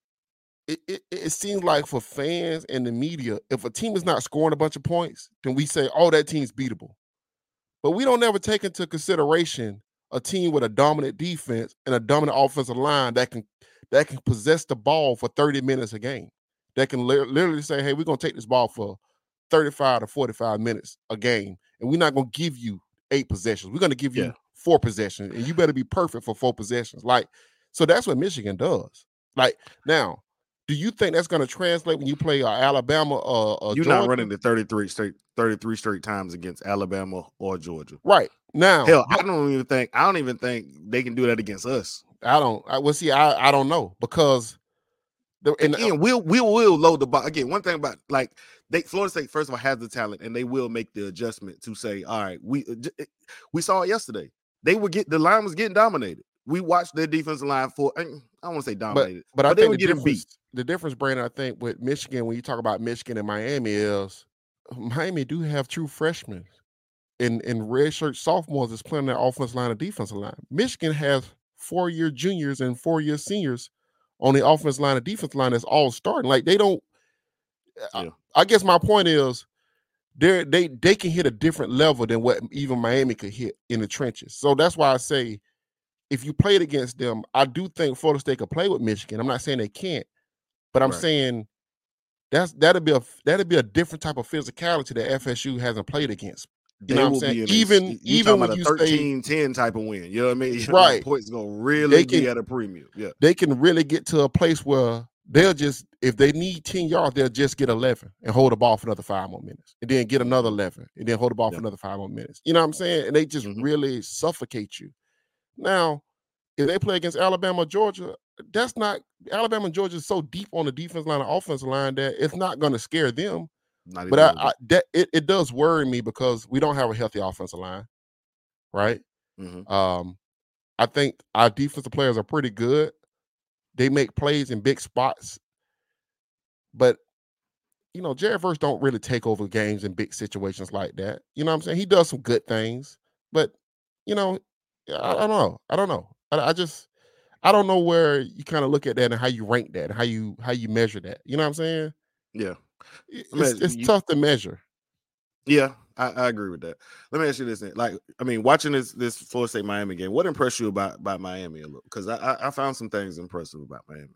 it, it, it seems like for fans and the media, if a team is not scoring a bunch of points, then we say, oh, that team's beatable. But we don't ever take into consideration a team with a dominant defense and a dominant offensive line that can that can possess the ball for thirty minutes a game. That can li- literally say, hey, we're going to take this ball for thirty-five to forty-five minutes a game, and we're not going to give you eight possessions. We're going to give you yeah. four possessions, and you better be perfect for four possessions. Like, so that's what Michigan does. Like, now, do you think that's going to translate when you play uh, Alabama or uh, You're Georgia? not running the thirty-three straight, thirty-three straight times against Alabama or Georgia. Right. Now, hell, I don't even think I don't even think they can do that against us. I don't. I, well, see, I, I don't know because the, and again, we'll we'll will load the ball. Again, one thing about like they Florida State, first of all, has the talent, and they will make the adjustment to say, all right, we we saw it yesterday. They were get the line was getting dominated. We watched their defensive line for I don't want to say dominated, but, but, but I they think were the getting beat. The difference, Brandon, I think with Michigan, when you talk about Michigan and Miami, is Miami do have true freshmen and and redshirt sophomores that's playing their offensive line and defensive line. Michigan has four-year juniors and four-year seniors on the offensive line and defensive line that's all starting. Like they don't. Yeah. I, I guess my point is, they they they can hit a different level than what even Miami could hit in the trenches. So that's why I say, if you played against them, I do think Florida State could play with Michigan. I'm not saying they can't, but I'm right. saying that's that'll be a that'll be a different type of physicality that F S U hasn't played against. You they know what I'm saying? Even you even when about a you thirteen ten type of win, you know what I mean? Right, like points gonna really they can, be at a premium. Yeah, they can really get to a place where they'll just, if they need ten yards, they'll just get eleven and hold the ball for another five more minutes, and then get another eleven, and then hold the ball yeah. for another five more minutes. You know what I'm saying? And they just mm-hmm. really suffocate you. Now, if they play against Alabama, Georgia, that's not Alabama and Georgia is so deep on the defense line and offensive line that it's not going to scare them. Not but I, I, that it, it does worry me because we don't have a healthy offensive line, right? Mm-hmm. Um, I think our defensive players are pretty good. They make plays in big spots, but you know, Jared Verse don't really take over games in big situations like that. You know what I'm saying? He does some good things, but you know, I, I don't know. I don't know. I, I just I don't know where you kind of look at that and how you rank that and how you how you measure that. You know what I'm saying? Yeah. It's, I mean, it's you, tough to measure. Yeah, I, I agree with that. Let me ask you this: then. Like, I mean, watching this this Florida State Miami game, what impressed you about, about Miami a little? Because I, I found some things impressive about Miami.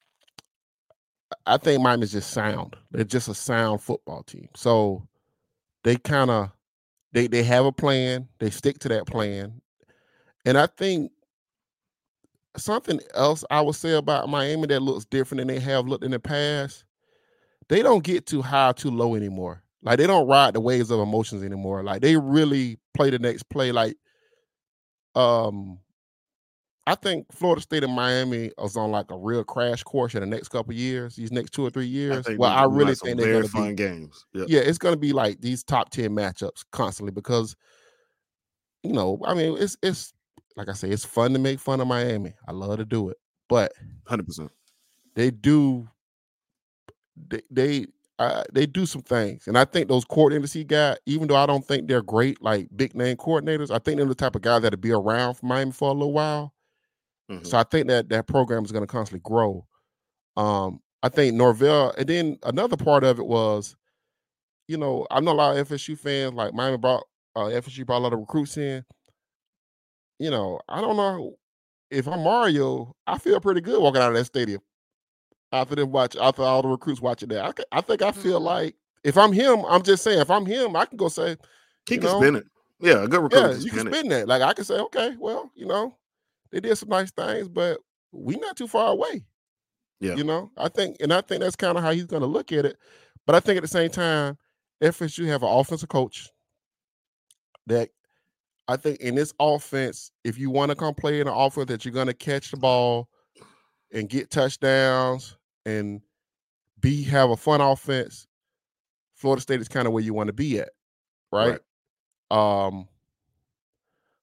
I think Miami's just sound. They're just a sound football team. So they kind of they they have a plan. They stick to that plan, and I think something else I would say about Miami that looks different than they have looked in the past. They don't get too high, too low anymore. Like they don't ride the waves of emotions anymore. Like they really play the next play. Like, um, I think Florida State and Miami is on like a real crash course in the next couple of years. These next two or three years. I well, I really think they're going to fun be games. Yep. Yeah, it's going to be like these top ten matchups constantly because, you know, I mean, it's it's like I say, it's fun to make fun of Miami. I love to do it, but one hundred percent they do. They they uh, they do some things, and I think those coordinators he got, even though I don't think they're great, like big name coordinators, I think they're the type of guys that'll be around for Miami for a little while. Mm-hmm. So I think that that program is going to constantly grow. Um, I think Norvell, and then another part of it was, you know, I know a lot of F S U fans like Miami brought uh, F S U brought a lot of recruits in. You know, I don't know if I'm Mario, I feel pretty good walking out of that stadium. After them watch, after all the recruits watching that, I, I think I feel like if I'm him, I'm just saying, if I'm him, I can go say, he can spin it. Yeah, a good recruit. Yeah, you can spin that. Like I can say, okay, well, you know, they did some nice things, but we not too far away. Yeah, you know, I think, and I think that's kind of how he's going to look at it. But I think at the same time, F S U have an offensive coach that I think in this offense, if you want to come play in an offense that you're going to catch the ball and get touchdowns and be have a fun offense, Florida State is kind of where you want to be at, right? right. Um,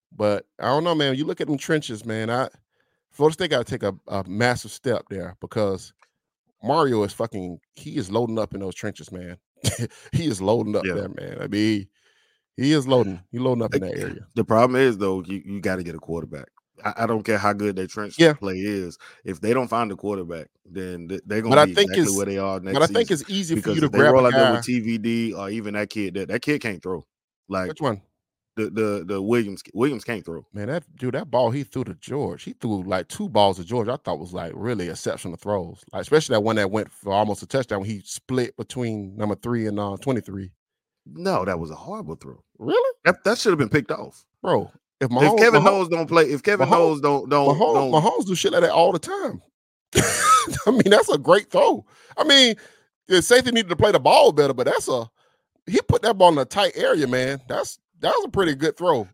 But I don't know, man. You look at them trenches, man. I Florida State got to take a, a massive step there because Mario is fucking. He is loading up in those trenches, man. He is loading up Yeah. there, man. I mean, he is loading. He loading up in that area. The problem is though, you, you got to get a quarterback. I, I don't care how good their trench Yeah. play is. If they don't find a quarterback, then th- they're But gonna I be think exactly it's- where they are next But I think season. it's easy for Because you to if they grab roll a out there guy. with T V D or even that kid, that that kid can't throw. Like Which one? the the the Williams Williams can't throw. Man, that dude, that ball he threw to George. He threw like two balls to George. I thought was like really exceptional throws. Like especially that one that went for almost a touchdown when he split between number three and uh twenty-three. No, that was a horrible throw. Really, That that should have been picked off. bro? If Mahomes, if Kevin Mahomes, Knowles don't play, if Kevin Mahomes- Knowles don't don't Mahomes, don't Mahomes do shit like that all the time. I mean, that's a great throw. I mean, the safety needed to play the ball better, but that's a he put that ball in a tight area, man. That's that was a pretty good throw.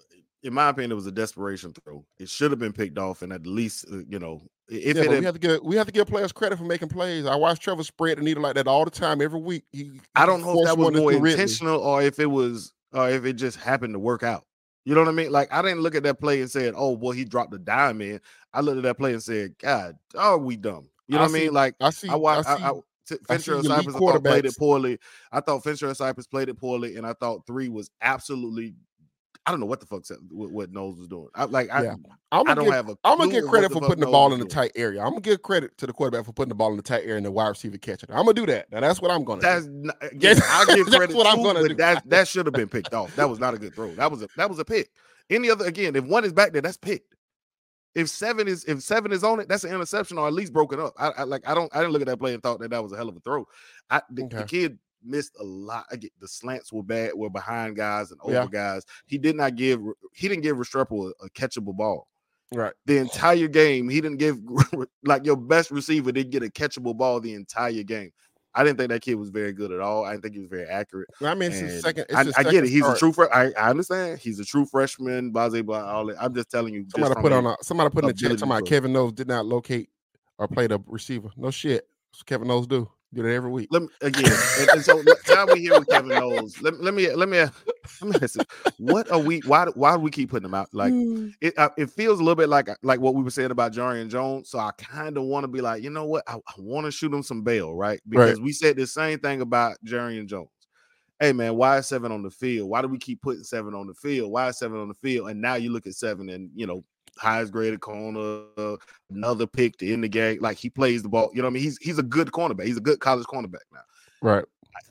in my opinion, it was a desperation throw. It should have been picked off, and at least, uh, you know, if yeah, it but had, we have to give we have to give players credit for making plays. I watch Trevor spread the needle like that all the time, every week. He, I he don't know if forced that was one to more Ridley. intentional or if it was, or if it just happened to work out. You know what I mean? Like, I didn't look at that play and said, "Oh, boy, he dropped a dime in." I looked at that play and said, "God, are we dumb?" You know I what I mean? see- Like, I see. I watched. I I, see. I, T- I Fincher see and elite Cypress I thought played quarterbacks. it poorly. I thought Fincher and Cypress played it poorly, and I thought three was absolutely. I don't know what the fuck what, what Knowles was doing. I like. Yeah. I, I'm I gonna don't give, have a. I'm gonna clue get of credit what for fuck putting the Knowles ball was in the doing. tight area. I'm gonna give credit to the quarterback for putting the ball in the tight area and the wide receiver catching it. I'm gonna do that. Now that's what I'm gonna That's do. not, again, I give That's credit what I'm too, gonna but do. that that should have been picked off. That was not a good throw. That was a that was a pick. Any other again, if one is back there, that's picked. If seven is if seven is on it, that's an interception or at least broken up. I, I like I don't I didn't look at that play and thought that that was a hell of a throw. I the, the Okay. kid missed a lot. I get the slants were bad, were behind guys and over Yeah. guys. He did not give he didn't give Restrepo a, a catchable ball. Right. The entire game, he didn't give like your best receiver didn't get a catchable ball the entire game. I didn't think that kid was very good at all. I didn't think he was very accurate. I mean, it's And his second. It's I, his I get second it. He's start. a true. Fre- I, I understand. He's a true freshman. Blah blah blah. All that. I'm just telling you. just Somebody from put a- on a, somebody put in the chat ability talking about to- Kevin Knowles did not locate or play the receiver. No shit. That's what Kevin Knowles do. Do that every week. Let me again. and, and so now we here with Kevin Knowles. Let, let me let me let me ask you, what are we? Why why do we keep putting him out? Like it uh, it feels a little bit like like what we were saying about Jarian Jones. So I kind of want to be like, you know what? I, I want to shoot him some bail, right? Because we said the same thing about Jarian Jones. Hey man, why is seven on the field? Why do we keep putting seven on the field? Why is seven on the field? And now you look at seven and you know. Highest graded corner, uh, another pick to end the game. Like he plays the ball. You know what I mean? He's he's a good cornerback. He's a good college cornerback now. Right.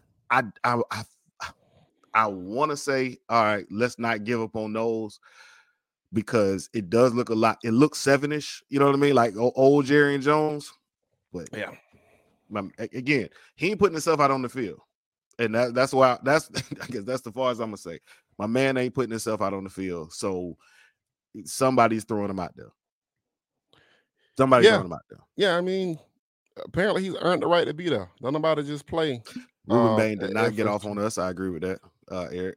I I I, I want to say, all right, let's not give up on those because it does look a lot. It looks seven-ish. You know what I mean? Like old, old Jerry and Jones. But Yeah. my, again, he ain't putting himself out on the field, and that that's why that's I guess that's the far as I'm gonna say. My man ain't putting himself out on the field, so. Somebody's throwing him out there. Somebody's Yeah. throwing him out there. Yeah. I mean, apparently he's earned the right to be there. Don't nobody just play. Ruben Uh, Bain did at not get F S off on us. I agree with that, uh, Eric.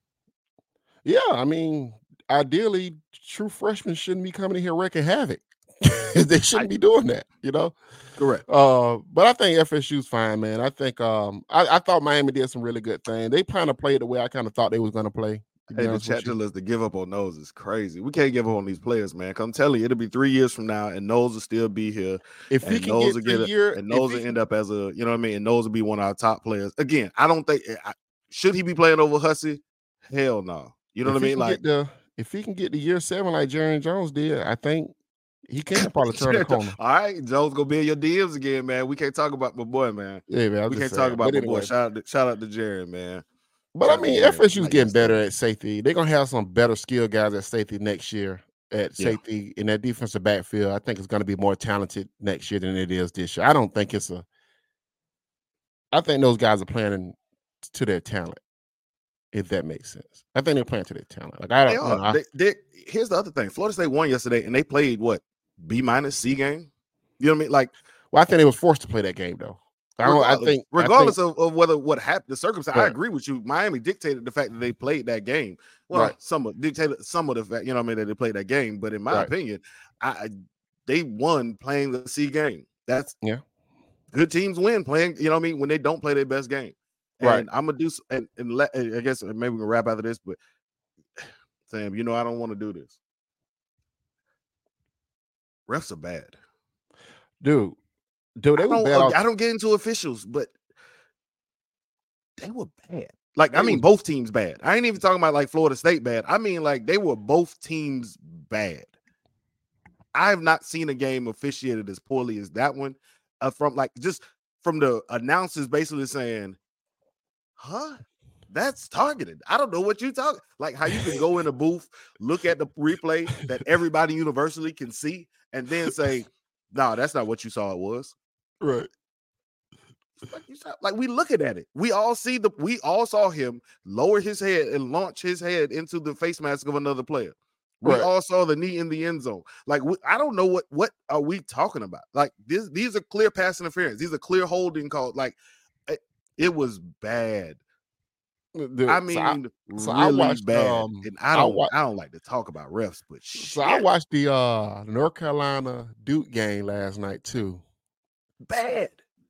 Yeah. I mean, ideally, true freshmen shouldn't be coming in here wrecking havoc. They shouldn't be doing that, you know. Correct. Uh, but I think F S U's fine, man. I think um, I, I thought Miami did some really good things. They kind of played the way I kind of thought they was going to play. to be Hey, the honest with chat you. tell us to give up on Knowles is crazy. We can't give up on these players, man. 'Cause I'm telling you, it'll be three years from now, and Knowles will still be here. If he And can Knowles get will the get a, year, and if Knowles he will can- end up as a, you know what I mean. And Knowles will be one of our top players. Again, I don't think I, should he be playing over Hussey? Hell no. You know if what I he mean? can Like get the if he can get the year seven like Jaren Jones did, I think he can probably turn the corner. all right, Jones gonna be in your D Ms again, man. We can't talk about my boy, man. Yeah, man. I'm We just can't saying. talk about But my boy. anyway. Shout out, to, shout out to Jared, man. But I Shout out to mean, Jared. F S U's Like getting yesterday. better at safety. They're gonna have some better skill guys at safety next year at Yeah. safety in that defensive backfield. I think it's gonna be more talented next year than it is this year. I don't think it's a I think those guys are playing to their talent, if that makes sense. I think they're playing to their talent. Like I They don't you know, are. I- They, they, here's the other thing. Florida State won yesterday, and they played what B minus C game. You know what I mean? Like well, I think they was forced to play that game though. I don't I regardless, think I think- regardless of, of whether what happened, the circumstance. I Right. agree with you. Miami dictated the fact that they played that game. Well, Right. some of dictated some of the fact, you know what I mean, that they played that game. But in my Right. opinion, I, I they won playing the C game. That's Yeah. Good teams win playing. You know what I mean? When they don't play their best game. And Right. I'm gonna do s- and, and let, I guess maybe we can wrap after this, but saying, you know, I don't want to do this. Refs are bad. Dude, dude, they I were don't, bad. off- I don't get into officials, but they were bad. Like, I They mean, was- both teams bad. I ain't even talking about like Florida State bad. I mean, like they were both teams bad. I have not seen a game officiated as poorly as that one. Uh, from like just from the announcers basically saying, huh? That's targeted. I don't know what you talk like how you can go in a booth, look at the replay that everybody universally can see, and then say, no, nah, that's not what you saw it was. Right. Like, you saw, like we looking at it. We all see the we all saw him lower his head and launch his head into the face mask of another player. We Right. all saw the knee in the end zone. Like we, I don't know what what are we talking about. Like this, these are clear pass interference. These are clear holding calls. Like it, it was bad. Dude, I so mean, so I really watched, bad. um, and I I don't wa- I don't like to talk about refs, but So I shit, watched the uh North Carolina Duke game last night too. bad.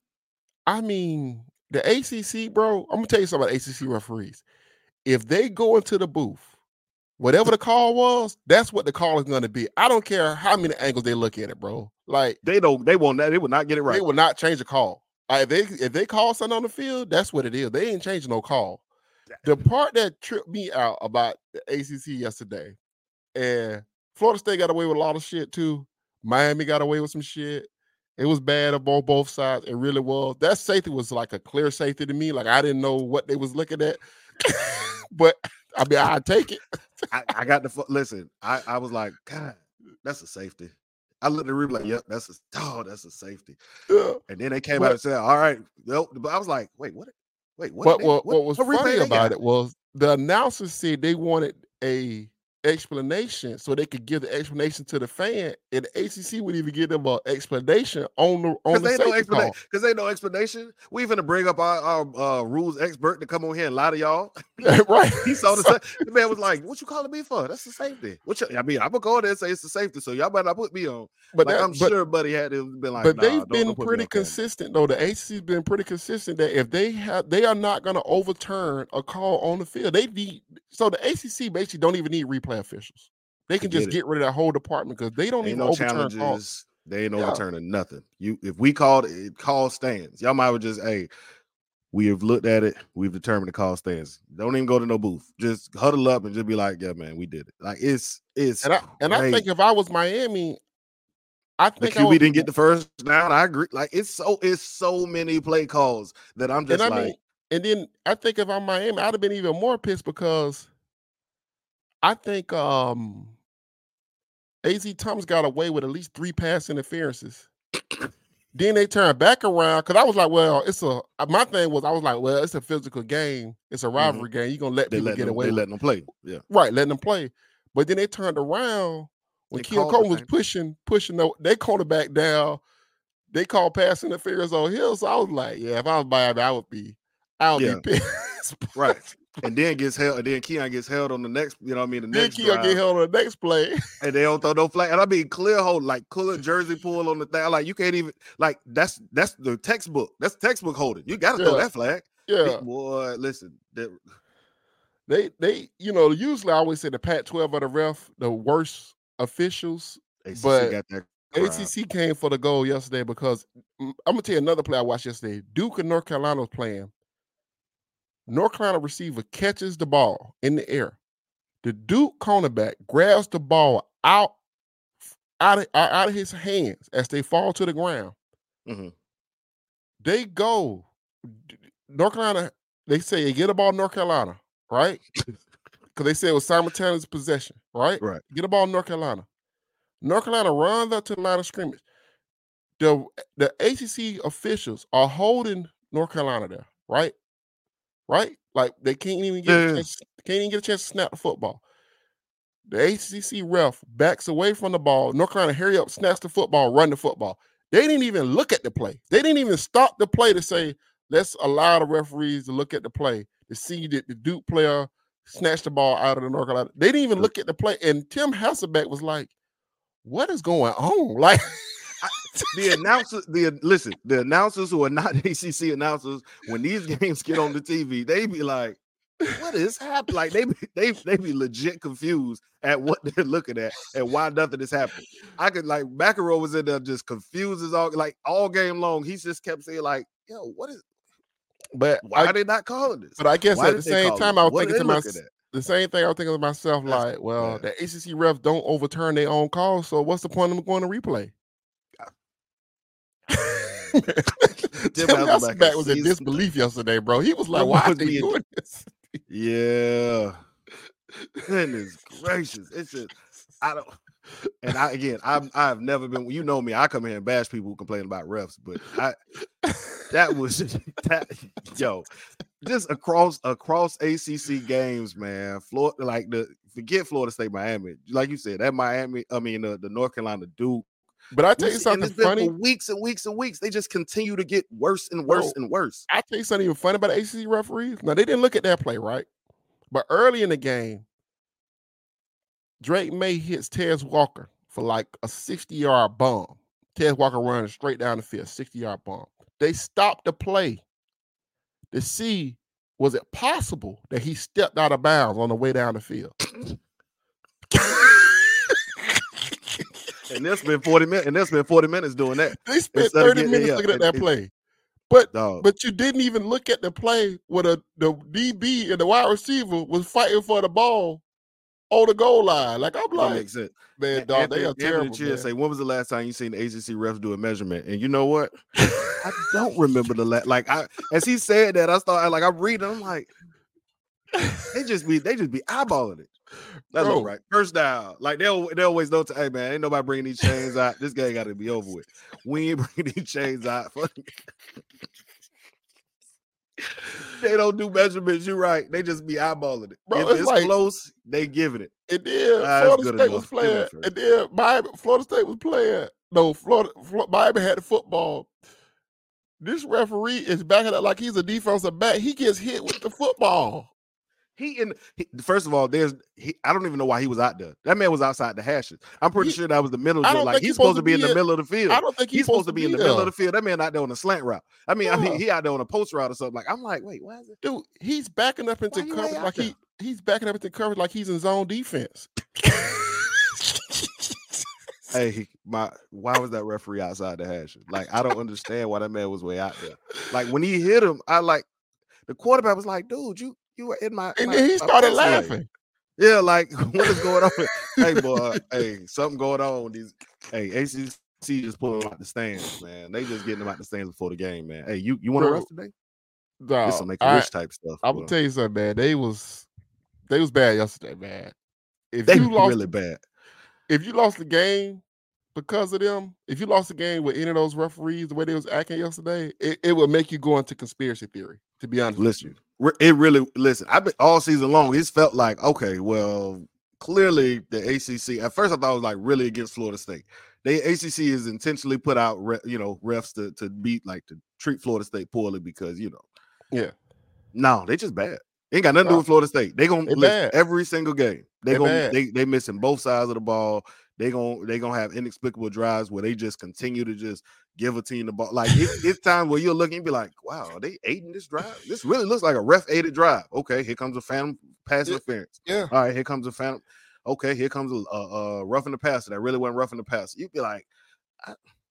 I mean, the A C C, bro. I'm gonna tell you something about A C C referees. If they go into the booth, whatever the call was, that's what the call is gonna be. I don't care how many angles they look at it, bro. Like They don't. They won't. They will not get it right. they will not change the call. Like, if they if they call something on the field, that's what it is. They ain't changing no call. The part that tripped me out about the A C C yesterday, and Florida State got away with a lot of shit too. Miami got away with some shit. It was bad on both, both sides. It really was. That safety was like a clear safety to me. Like I didn't know what they was looking at. But I mean, I take it. I, I got the listen. I, I was like, God, that's a safety. I looked at the replay. Yep, that's a oh, that's a safety. Yeah. And then they came But- out and said, "All right." Nope. But I was like, "Wait, what? Wait, what?" But they- what, what, what was what replay funny they about got? it was the announcers said they wanted a explanation so they could give the explanation to the fan, and the A C C would even give them an explanation on the on Because the they no safety explanation. call. Because they no explanation. We finna bring up our, our uh, rules expert to come on here and lie to y'all. Right. He saw the, So- sa- the man was like, "What you calling me for? That's the safety." What you, I mean, I'm gonna go there and say it's the safety, so y'all better not put me on. but Like that, I'm but, sure Buddy had to been like, but nah, they've don't- been don't put me pretty on camera. consistent though. The A C C's been pretty consistent that if they have, they are not going to overturn a call on the field. They need so the A C C basically don't even need replay officials. They can Forget just it. get rid of that whole department because they don't Ain't even no overturn calls. challenges. They ain't Yeah. overturning nothing. You, if we called it, call stands. Y'all might have just, hey, we have looked at it. We've determined the call stands. Don't even go to no booth. Just huddle up and just be like, yeah, man, we did it. Like it's it's. And I and I great. think if I was Miami, I the think I Q B would didn't be- get the first down. I agree. Like it's so it's so many play calls that I'm just and I like, mean, and then I think if I'm Miami, I'd have been even more pissed because I think um A Z Thomas got away with at least three pass interferences. Then they turned back around because I was like, well, it's a my thing was I was like, well, it's a physical game, it's a rivalry game. You're gonna let they people let get them, away they with letting them play. Yeah, right, letting them play. But then they turned around when They Keon called Coleman the was thing. pushing, pushing the they cornerback down. They called pass interference on Hill. So I was like, yeah, if I was Miami, I would be, I would Yeah. be pissed. right. And then gets held. And then Keon gets held on the next. You know what I mean? The Then next Keon drive. get held on the next play. And they don't throw no flag. And I mean clear hold, like clear jersey pull on the thing. Like you can't even like that's that's the textbook. That's textbook holding. You gotta throw Yeah. that flag. Yeah. Boy, listen. That, They they, you know, usually I always say the Pac twelve are the ref, the worst officials. A C C But got that. A crime. C C came for the goal yesterday because mm, I'm gonna tell you another play I watched yesterday. Duke and North Carolina was playing. North Carolina receiver catches the ball in the air. The Duke cornerback grabs the ball out, out of out of his hands as they fall to the ground. Mhm. They go. North Carolina, they say they get a ball in North Carolina, right? Because they say it was simultaneous possession, right? Right. Get a ball in North Carolina. North Carolina runs up to the line of scrimmage. The the A C C officials are holding North Carolina there, right? Right? Like they can't even get Yeah. a chance, can't even get a chance to snap the football. The A C C ref backs away from the ball. North Carolina, hurry up, snatch the football, run the football. They didn't even look at the play. They didn't even stop the play to say, let's allow the referees to look at the play to see that the Duke player snatched the ball out of the North Carolina. They didn't even look at the play. And Tim Hasselbeck was like, what is going on? Like The announcers, the listen, the announcers who are not A C C announcers, when these games get on the T V, they be like, what is happening? Like they be, they they be legit confused at what they're looking at and why nothing is happening. I could like McEnroe was in there just confused as all like all game long. He just kept saying like, "Yo, what is? But Why I, are they not calling this?" but I guess Why at did the they same call time, it? I was What are thinking to they looking myself at? the same thing. I was thinking to myself That's like, well, yeah. the A C C refs don't overturn their own calls, so what's the point of them going to replay? Tim Tim Hasselbeck Hasselbeck is was in seasoned. disbelief yesterday, bro. He was like, Them "Why are boys they be in- doing this?" Yeah. Goodness gracious. It's just I don't and I again I'm I've never been you know me, I come here and bash people who complain about refs, but I that was that yo just across across A C C games, man. Florida, like the forget Florida State, Miami. Like you said, that Miami, I mean the, the North Carolina Duke. But I tell We you see- and something it's been funny, for weeks and weeks and weeks. They just continue to get worse and worse Bro. and worse. I tell you something even funny about the A C C referees. Now they didn't look at that play, right? But early in the game, Drake May hits Tez Walker for like a sixty-yard bomb. Tez Walker running straight down the field, sixty-yard bomb. They stopped the play to see was it possible that he stepped out of bounds on the way down the field. And that's been forty minutes, and that's been forty minutes doing that. They spent Instead of thirty getting- minutes yeah, looking at it- that it- play. But Dog. but you didn't even look at the play where the, the D B and the wide receiver was fighting for the ball on the goal line. Like I'm It don't like, make sense. man, And dog, they are Anthony- terrible. Anthony Chia Man. say, when was the last time you seen the A C C refs do a measurement? And you know what? I don't remember the last. Like I, as he said that, I started like I'm reading. I'm like, they just be they just be eyeballing it. That's Bro. all right. First down. Like they'll they always know. To, hey man, ain't nobody bringing these chains out. This game got to be over with. We ain't bringing these chains out. They don't do measurements. You're right. They just be eyeballing it. Bro, if it's it's like- close, they giving it. And then Ah, it's Florida good State enough. was Give playing. it first. And then Miami, Florida State was playing. No, Florida, Florida Miami had the football. This referee is backing up like he's a defensive back. He gets hit with the football. He in he, first of all, there's he, I don't even know why he was out there. That man was outside the hashes. I'm pretty He- sure that was the middle. I Of the, don't like think he's he's supposed to be in the in- middle of the field. I don't think He's, supposed to be in the there. middle of the field. That man out there on a slant route. I mean, I mean, Yeah. he out there on a post route or something. Like I'm like, wait, why is it? Dude, he's backing up into Why you coverage way out like he he's backing up into coverage like he's in zone defense. Hey, my why was that referee outside the hashes? Like I don't understand why that man was way out there. Like when he hit him, I like the quarterback was like, dude, you you were in my. And my- then he my started passing lane. laughing. Yeah, like what is going on? Hey, boy, hey, something going on. with These, hey, A C C just pulling them out the stands, man. They just getting them out the stands before the game, man. Hey, you you want to Bro, rest today? Dog, This will make a I, wish type stuff. I'm boy. gonna tell you something, man. They was they was bad yesterday, man. If They you lost really bad. if you lost the game because of them, if you lost the game with any of those referees, the way they was acting yesterday, it, it would make you go into conspiracy theory, to be honest. with Listen, you. re- it really listen. I've been all season long. It's felt like okay, well, clearly the A C C. At first, I thought it was like really against Florida State. The A C C is intentionally put out, re, you know, refs to to beat like to treat Florida State poorly because you know. Yeah. No, they just bad. Ain't got nothing to do No. with Florida State. They gonna They listen bad. every single game. They, They gonna bad. they they missing both sides of the ball. They gonna they gonna have inexplicable drives where they just continue to just give a team the ball. Like it, it's time where you're looking and be like, wow, are they aiding this drive? This really looks like a ref aided drive. Okay, here comes a phantom pass Yeah. interference. Yeah. All right, here comes a phantom. Okay, here comes a, a, a roughing the passer that really wasn't roughing the passer. You'd be like, I,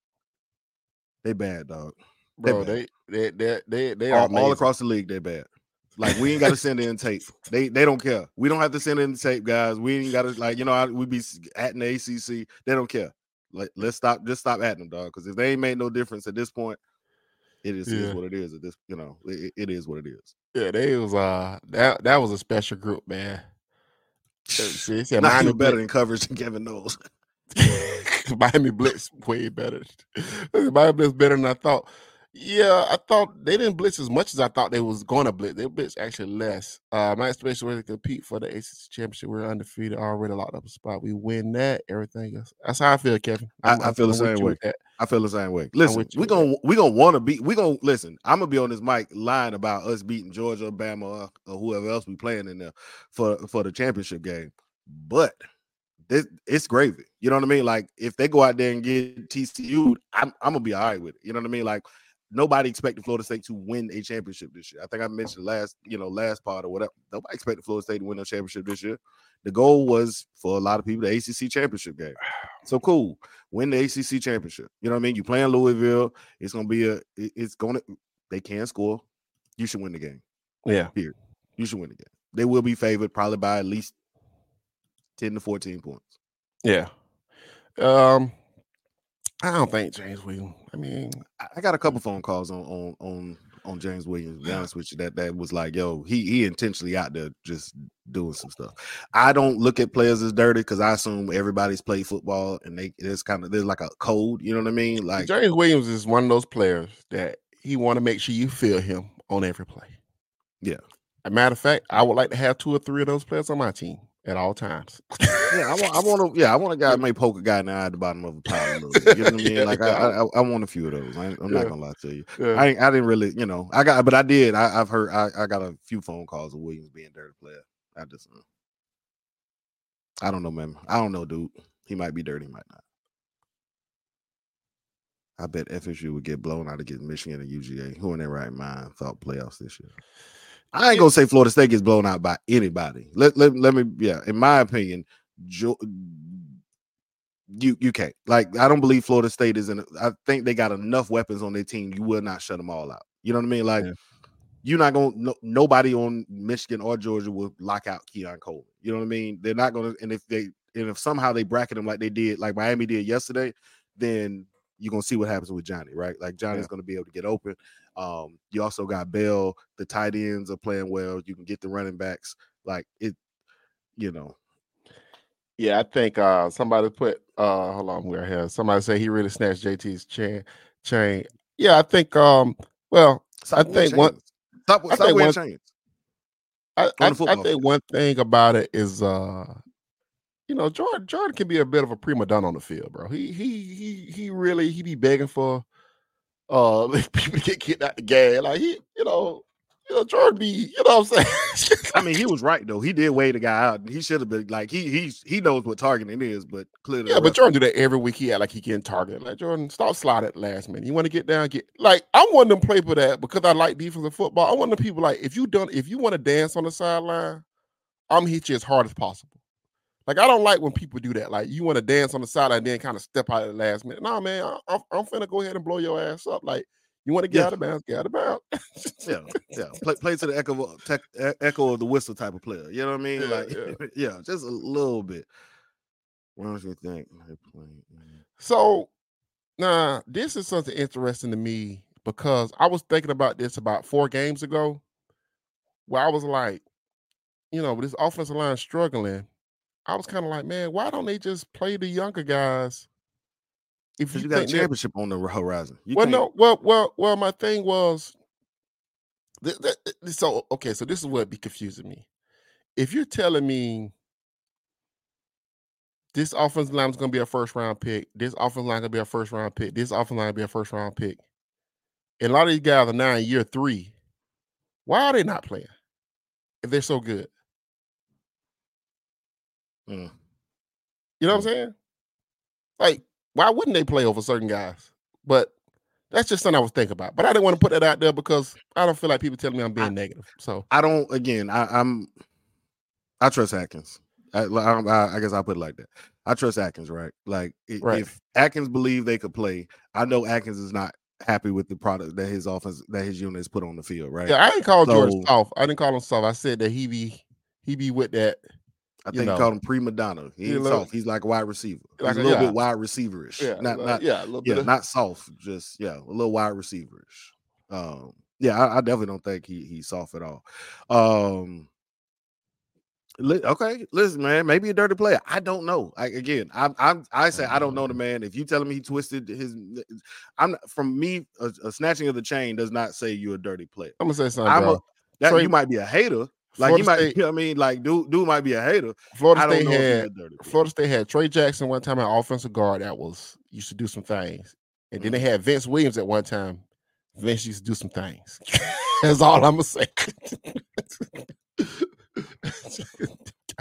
they bad, dog. They Bro, bad. they they they they, they are all, all amazing. across the league, they bad. Like we ain't got to send in tape. They they don't care. We don't have to send in the tape, guys. We ain't got to like you know I, we be at the A C C. They don't care. Like let's stop. Just stop at them, dog. Because if they ain't made no difference at this point, it is, is Yeah. what it is. At this, you know, it, it is what it is. Yeah, they was uh that that was a special group, man. See, it said Not Miami even better Blitz, than coverage than Kevin knows. Miami Blitz way better. Miami Blitz better than I thought. Yeah, I thought they didn't blitz as much as I thought they was going to blitz. They blitz actually less. Uh, my expectation was to compete for the A C C championship. We're undefeated, already locked up a spot. We win that. Everything else. That's how I feel, Kevin. I- I'm- I I'm feel the with same you way. with that. I feel the same way. Listen, with you we with gonna we gonna want to be. We gonna listen. I'm gonna be on this mic lying about us beating Georgia, Alabama, or whoever else we playing in there for for the championship game. But this it's gravy. You know what I mean? Like if they go out there and get T C U, I'm I'm gonna be all right with it. You know what I mean? Like nobody expected Florida State to win a championship this year. I think I mentioned last, you know, last part or whatever. Nobody expected Florida State to win a championship this year. The goal was for a lot of people the A C C championship game. So cool, win the A C C championship. You know what I mean? You playing Louisville. It's gonna be a. It's gonna. They can score. You should win the game. Yeah. Here, you should win the game. They will be favored probably by at least ten to fourteen points. Yeah. Um. I don't think James Williams. I mean, I got a couple phone calls on on on on James Williams. To be honest with you, that that was like, yo, he he intentionally out there just doing some stuff. I don't look at players as dirty because I assume everybody's played football and they there's kind of there's like a code. You know what I mean? Like James Williams is one of those players that he want to make sure you feel him on every play. Yeah. As a matter of fact, I would like to have two or three of those players on my team at all times. Yeah, I want, I want to, yeah, I want a guy that may poke a guy in the eye at the bottom of a pile. A little bit, you know what I mean? Yeah, like I, I, I want a few of those. I, I'm Yeah. not gonna lie to you. Yeah. I, ain't, I didn't really, you know, I got, but I did. I, I've heard, I, I got a few phone calls of Williams being a dirty player. I just, uh, I don't know, man. I don't know, dude. He might be dirty, he might not. I bet F S U would get blown out against Michigan and U G A. Who in their right mind thought playoffs this year? I ain't gonna say Florida State gets blown out by anybody. Let let, let me, yeah. In my opinion, jo- you you can't. Like, I don't believe Florida State is in. A, I think they got enough weapons on their team. You will not shut them all out. You know what I mean? Like, Yeah. you're not gonna. No, nobody on Michigan or Georgia will lock out Keon Coleman. You know what I mean? They're not gonna. And if they and if somehow they bracket them like they did, like Miami did yesterday, then you're gonna see what happens with Johnny, right? Like Johnny's Yeah. gonna be able to get open. Um, you also got Bell. The tight ends are playing well. You can get the running backs. Like it, you know. Yeah, I think uh, somebody put uh, hold on, we're here. Somebody say he really snatched J T's chain. Chain. Yeah, I think. Um, well, Stop I wearing think one. chains. Stop, I stop think wearing one- chains. I, On I, the I football think field. one thing about it is, uh, you know, Jordan Jordan can be a bit of a prima donna on the field, bro. He he he he really he be begging for uh people to get kicked out the game. Like he, you know, you know, Jordan be, you know what I'm saying? I mean, he was right though. He did weigh the guy out. He should have been like he he he knows what targeting is, but clearly, Yeah, the but ref- Jordan do that every week. He act like he getting targeted. Like Jordan, stop sliding at the last minute. You want to get down, get like I want them to play for that because I like defensive football. I want the people like if you done if you want to dance on the sideline, I'm gonna hit you as hard as possible. Like I don't like when people do that. Like you want to dance on the sideline and then kind of step out at the last minute. No, man, I, I'm I'm finna go ahead and blow your ass up. Like you want to get Yeah. out of bounds, get out of bounds. yeah, yeah. Play, play to the echo of, tech, e- echo of the whistle type of player. You know what I mean? Yeah, like, yeah. yeah. just a little bit. What else you think? They play- So, nah, this is something interesting to me because I was thinking about this about four games ago, where I was like, you know, with this offensive line struggling, I was kind of like, man, why don't they just play the younger guys? If Because you, you got a think they're- championship on the horizon. You well, can't- no, well, well, well, my thing was, th- th- th- so okay, so this is what be confusing me. If you're telling me this offensive line is going to be a first round pick, this offensive line going to be a first round pick, this offensive line going to be a first round pick, and a lot of these guys are now in year three, why are they not playing if they're so good? Mm. You know what I'm saying? Like, why wouldn't they play over certain guys? But that's just something I was thinking about. But I didn't want to put that out there because I don't feel like people telling me I'm being I- negative. So I don't. Again, I, I'm. I trust Atkins. I, I, I guess I'll put it like that. I trust Atkins, right? Like i- Right. if Atkins believe they could play, I know Atkins is not happy with the product that his offense that his unit has put on the field, right? yeah, I didn't call Jordan So- soft. I didn't call him soft. I said that he be he be with that. I you think know. he called him prima donna. He He ain't look- soft. He's like a wide receiver. He's Like a a- little yeah. bit wide receiverish. Yeah, not uh, not yeah, a little yeah, bit. Of, not soft. Just yeah, a little wide receiverish. Um, yeah, I, I definitely don't think he he's soft at all. Um, li- okay, listen, man, maybe a dirty player. I don't know. I, again, I I I say I don't know the man. If you telling me he twisted his, I'm not- from me a, a snatching of the chain does not say you're a dirty player. I'm gonna say something, I'm bro. a that Trey- you might be a hater. Like Florida you might, State, you know what I mean, like dude, dude might be a hater. Florida I don't State know if he's had a dirty player. Florida State had Trey Jackson one time, an offensive guard that was used to do some things, and then they had Vince Williams at one time. Vince used to do some things. That's all I'm gonna say. God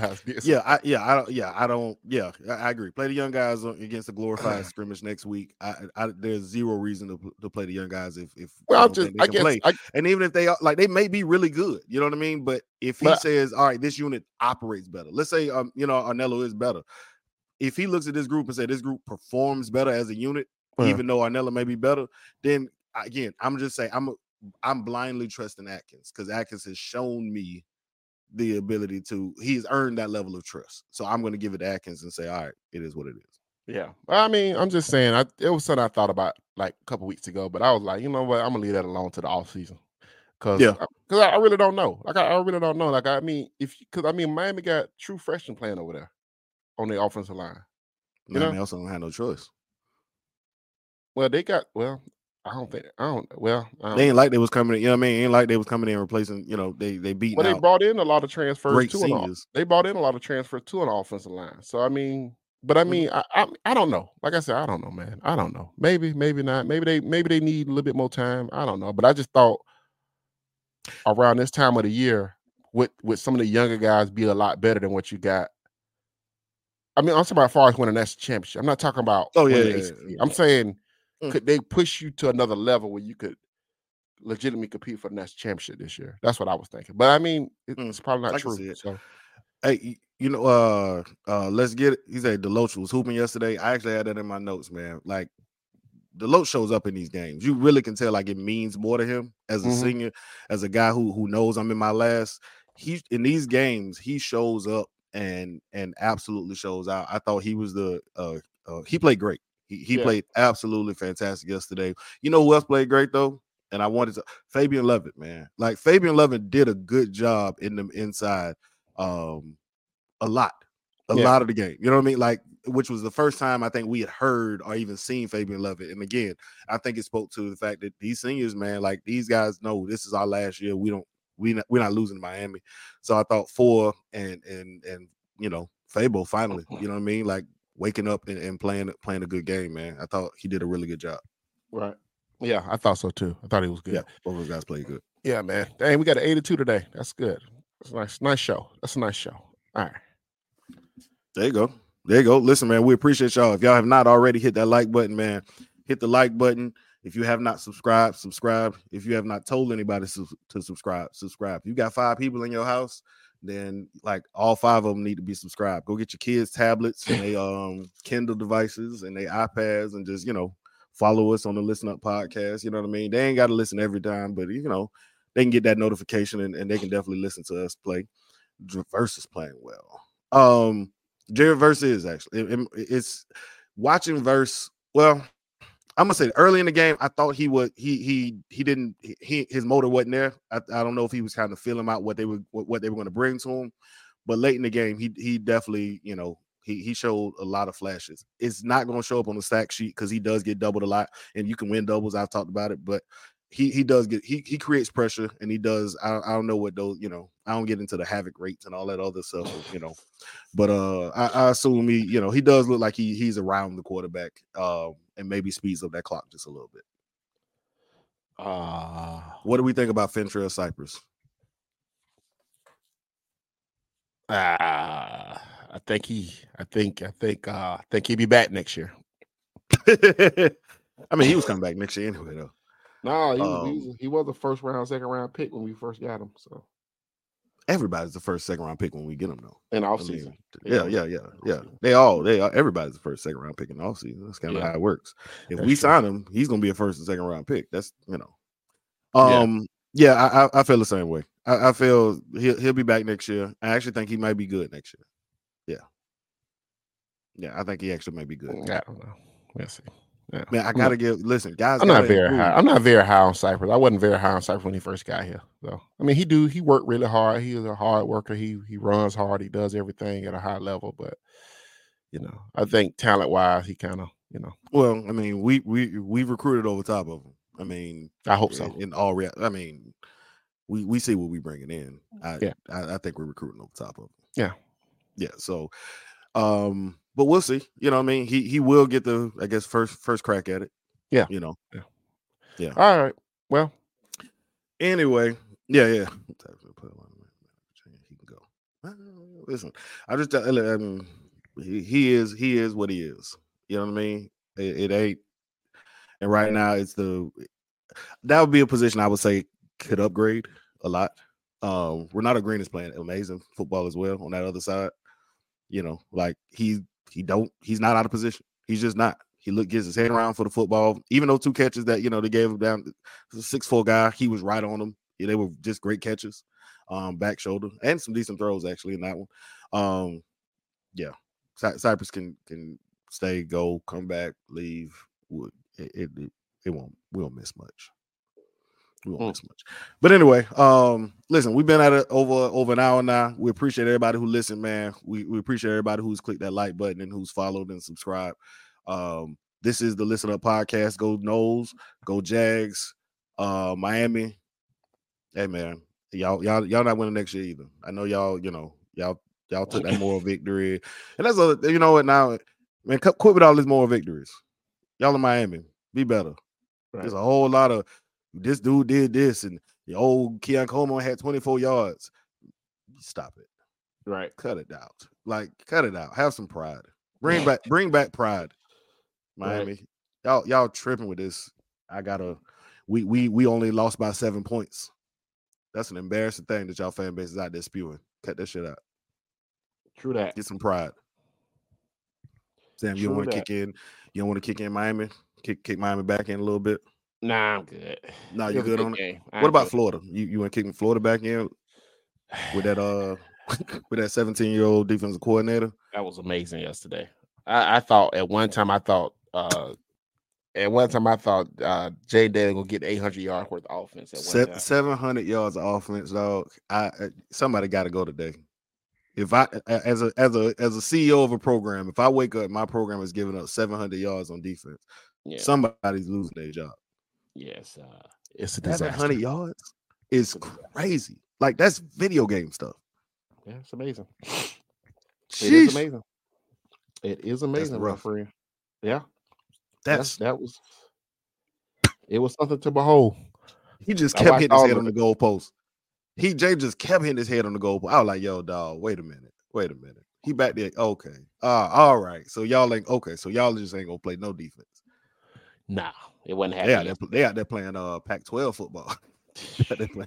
guys. Yeah, I, yeah, I don't. Yeah, I don't. Yeah, I, I agree. Play the young guys against the glorified scrimmage next week. I, I, there's zero reason to, to play the young guys if if well, you I'm don't just, think they I can guess, play. I, And even if they are, like, they may be really good. You know what I mean? But if he But- says, all right, this unit operates better. Let's say, um, you know, Arnello is better. If he looks at this group and say this group performs better as a unit, Uh. even though Arnello may be better, then again, I'm just saying I'm I'm blindly trusting Atkins because Atkins has shown me the ability to, he's earned that level of trust. So I'm going to give it to Atkins and say, all right, it is what it is. yeah. I mean, I'm just saying, I, it was something I thought about like a couple weeks ago, but I was like, you know what, I'm gonna leave that alone to the off season. Cause, Yeah. cause I, I really don't know. Like, I, I really don't know. Like, I mean, if, cause I mean, Miami got true freshmen playing over there on the offensive line. You Miami know? also don't have no choice. Well, they got, well, I don't think, I don't, well, I don't They ain't know. like they was coming in, you know what I mean? Ain't like they was coming in replacing, you know, they they beating Well, they out brought in a lot of transfers great too. on the- seniors. They brought in a lot of transfers too on the offensive line. So I mean, but I Mhm. mean, I, I I don't know. Like I said, I don't know, man. I don't know. Maybe, maybe not. Maybe they maybe they need a little bit more time. I don't know. But I just thought around this time of the year, with with some of the younger guys be a lot better than what you got. I mean, I'm talking about as far as winning that championship. I'm not talking about Oh, yeah, winning yeah, the A C C. yeah. I'm saying, Mm. could they push you to another level where you could legitimately compete for the next championship this year? That's what I was thinking. But I mean, it- Mm. it's probably I not can true. see it. So Hey, y- you know, uh, uh, let's get it. He said Deloach was hooping yesterday. I actually had that in my notes, man. Like, Deloach shows up in these games. You really can tell like it means more to him as a Mhm. senior, as a guy who who knows I'm in my last. He in these games he shows up and and absolutely shows out. I thought he was the uh, uh he played great. He he Yeah. played absolutely fantastic yesterday. You know who else played great though? And I wanted to Fabian Levitt, man. Like Fabian Levitt did a good job in the inside, um, a lot, a Yeah. lot of the game. You know what I mean? Like, which was the first time I think we had heard or even seen Fabian Levitt. And again, I think it spoke to the fact that these seniors, man, like these guys know this is our last year. We don't, we not, we're not losing to Miami. So I thought four and and and you know, Fabo finally, you know what I mean? Like waking up and, and playing playing a good game, man. I thought he did a really good job. Right. Yeah, I thought so too. I thought he was good. Yeah, both of those guys played good. Yeah, man. Dang, we got an eighty-two today. That's good. That's a nice, nice show. That's a nice show. All right. There you go. There you go. Listen, man, we appreciate y'all. If y'all have not already hit that like button, man, hit the like button. If you have not subscribed, subscribe. If you have not told anybody to, to subscribe, subscribe. If you got five people in your house, then like all five of them need to be subscribed. Go get your kids' tablets and they um Kindle devices and they iPads and just, you know, follow us on the Listen Up podcast. You know what I mean? They ain't got to listen every time, but you know, they can get that notification and, and they can definitely listen to us play. Verse is playing well. Um, Jared Verse is actually it- it- it's watching Verse. Well, I'm gonna say early in the game, I thought he would he he he didn't he his motor wasn't there. I, I don't know if he was kind of feeling out what they were what, what they were going to bring to him, but late in the game, he he definitely, you know, he he showed a lot of flashes. It's not going to show up on the stack sheet because he does get doubled a lot, and you can win doubles. I've talked about it, but he he does get he he creates pressure, and he does. I, I don't know what those, you know, I don't get into the havoc rates and all that other stuff, you know, but uh, I, I assume he, you know, he does look like he he's around the quarterback, um, and maybe speeds up that clock just a little bit. Uh What do we think about Fentrell Cypress? uh I think he I think I think uh I think he'll be back next year. I mean, he was coming back next year anyway, though. No, he was, he Um, was he was a first round, second round pick when we first got him. So Everybody's the first, second round pick when we get them, though. in I off mean, season. yeah, yeah, yeah, yeah. They all, they are. Everybody's the first, second round pick in the offseason. That's kind of Yeah. how it works. If That's we true. sign him, he's gonna be a first and second round pick. That's, you know. Yeah. Um, yeah, I, I I feel the same way. I, I feel he'll he'll be back next year. I actually think he might be good next year. Yeah, yeah, I think he actually might be good. I don't know. We'll see. Yeah. Man, I I'm gotta not, give. Listen, guys, I'm not gotta very improve. high. I'm not very high on Cypress. I wasn't very high on Cypress when he first got here. So I mean, he do he worked really hard. He is a hard worker. He he runs hard. He does everything at a high level. But you know, I think talent wise, he kind of you know. Well, I mean, we we we recruited over top of him. I mean, I hope so. in, in all real, I mean, we we see what we bringing in. I, Yeah. I I think we're recruiting over top of him. Yeah. Yeah. So, um, but we'll see. You know what I mean? He he will get the, I guess, first first crack at it. Yeah. You know. Yeah. Yeah. All right. Well, Anyway, yeah, yeah. He can go. Listen, I just I mean, he, he is he is what he is. You know what I mean? It, it ain't. And right now, it's the that would be a position I would say could upgrade a lot. Um, Renato Green is playing amazing football as well on that other side. You know, like he he don't he's not out of position. He's just not. He look gets his head around for the football. Even those two catches that you know they gave him down, the six four guy, he was right on them. Yeah, they were just great catches, um, back shoulder, and some decent throws actually in that one. Um, yeah, Cy- Cypress can can stay, go, come back, leave. It it, it, it won't we won't miss much. We won't Mm. miss much. But anyway, um, listen, we've been at it over over an hour now. We appreciate everybody who listened, man. We we appreciate everybody who's clicked that like button and who's followed and subscribed. Um, this is the Listen Up Podcast. Go Noles, go Jags, uh, Miami. Hey man, y'all y'all y'all not winning next year either. I know y'all. You know y'all y'all took that moral victory, and that's a you know what now, man. Quit with all these moral victories. Y'all in Miami, be better. Right. There's a whole lot of this dude did this, and the old Keon Coleman had twenty-four yards. Stop it. Right. Cut it out. Like, cut it out. Have some pride. Bring back, bring back pride. Miami. Right. Y'all, y'all tripping with this. I gotta we we we only lost by seven points. That's an embarrassing thing that y'all fan base is out there spewing. Cut that shit out. True that. Get some pride. Sam, you True want to that. kick in? You don't want to kick in Miami? Kick kick Miami back in a little bit. Nah, I'm good. Nah, It you was a good good on it? game. What I'm about good. Florida? You you want to kick Florida back in with that uh with that seventeen year old defensive coordinator? That was amazing yesterday. I, I thought at one time I thought uh at one time I thought uh Jay Daniel gonna get eight hundred yards worth of offense at one Se- time. seven hundred yards of offense, dog. I I- somebody got to go today. If I a- as a as a as a C E O of a program, if I wake up, my program is giving up seven hundred yards on defense. Yeah. Somebody's losing their job. Yes, uh, it's a seven disaster. hundred yards is crazy. Like that's video game stuff. Yeah, it's amazing. It Sheesh. is amazing. It is amazing, my rough. friend. Yeah, that's That's that was. It was something to behold. he just I kept watched hitting his all head of on the it. goalpost. He Jay just kept hitting his head on the goalpost. I was like, yo, dog, wait a minute, wait a minute. He back there. Okay. Uh, all right. So y'all ain't okay. So y'all just ain't gonna play no defense. Nah, it wasn't They out happening. there, they out there playing uh Pac twelve football. They playing-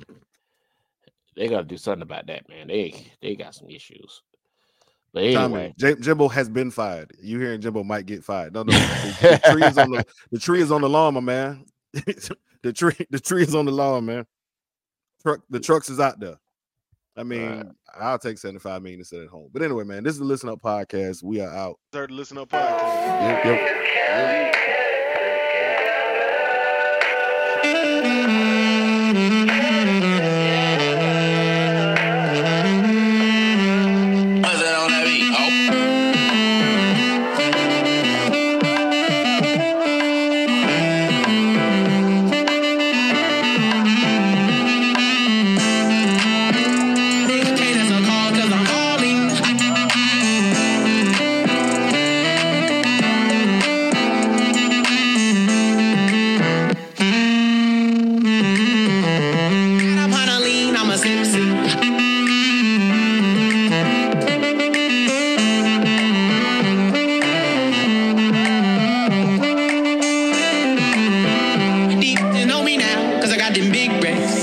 They got to do something about that, man. They they got some issues. But Tommy, anyway, J- Jimbo has been fired. You hearing Jimbo might get fired? No, no. The, the tree is on the the tree is on the lawn, my man. the tree the tree is on the lawn, man. Truck the trucks is out there. I mean, Right. I'll take seventy-five million to sit at home. But anyway, man, this is the Listen Up Podcast. We are out. Third Listen Up Podcast. Yep, yep. Deep to know me now, cause I got them big racks.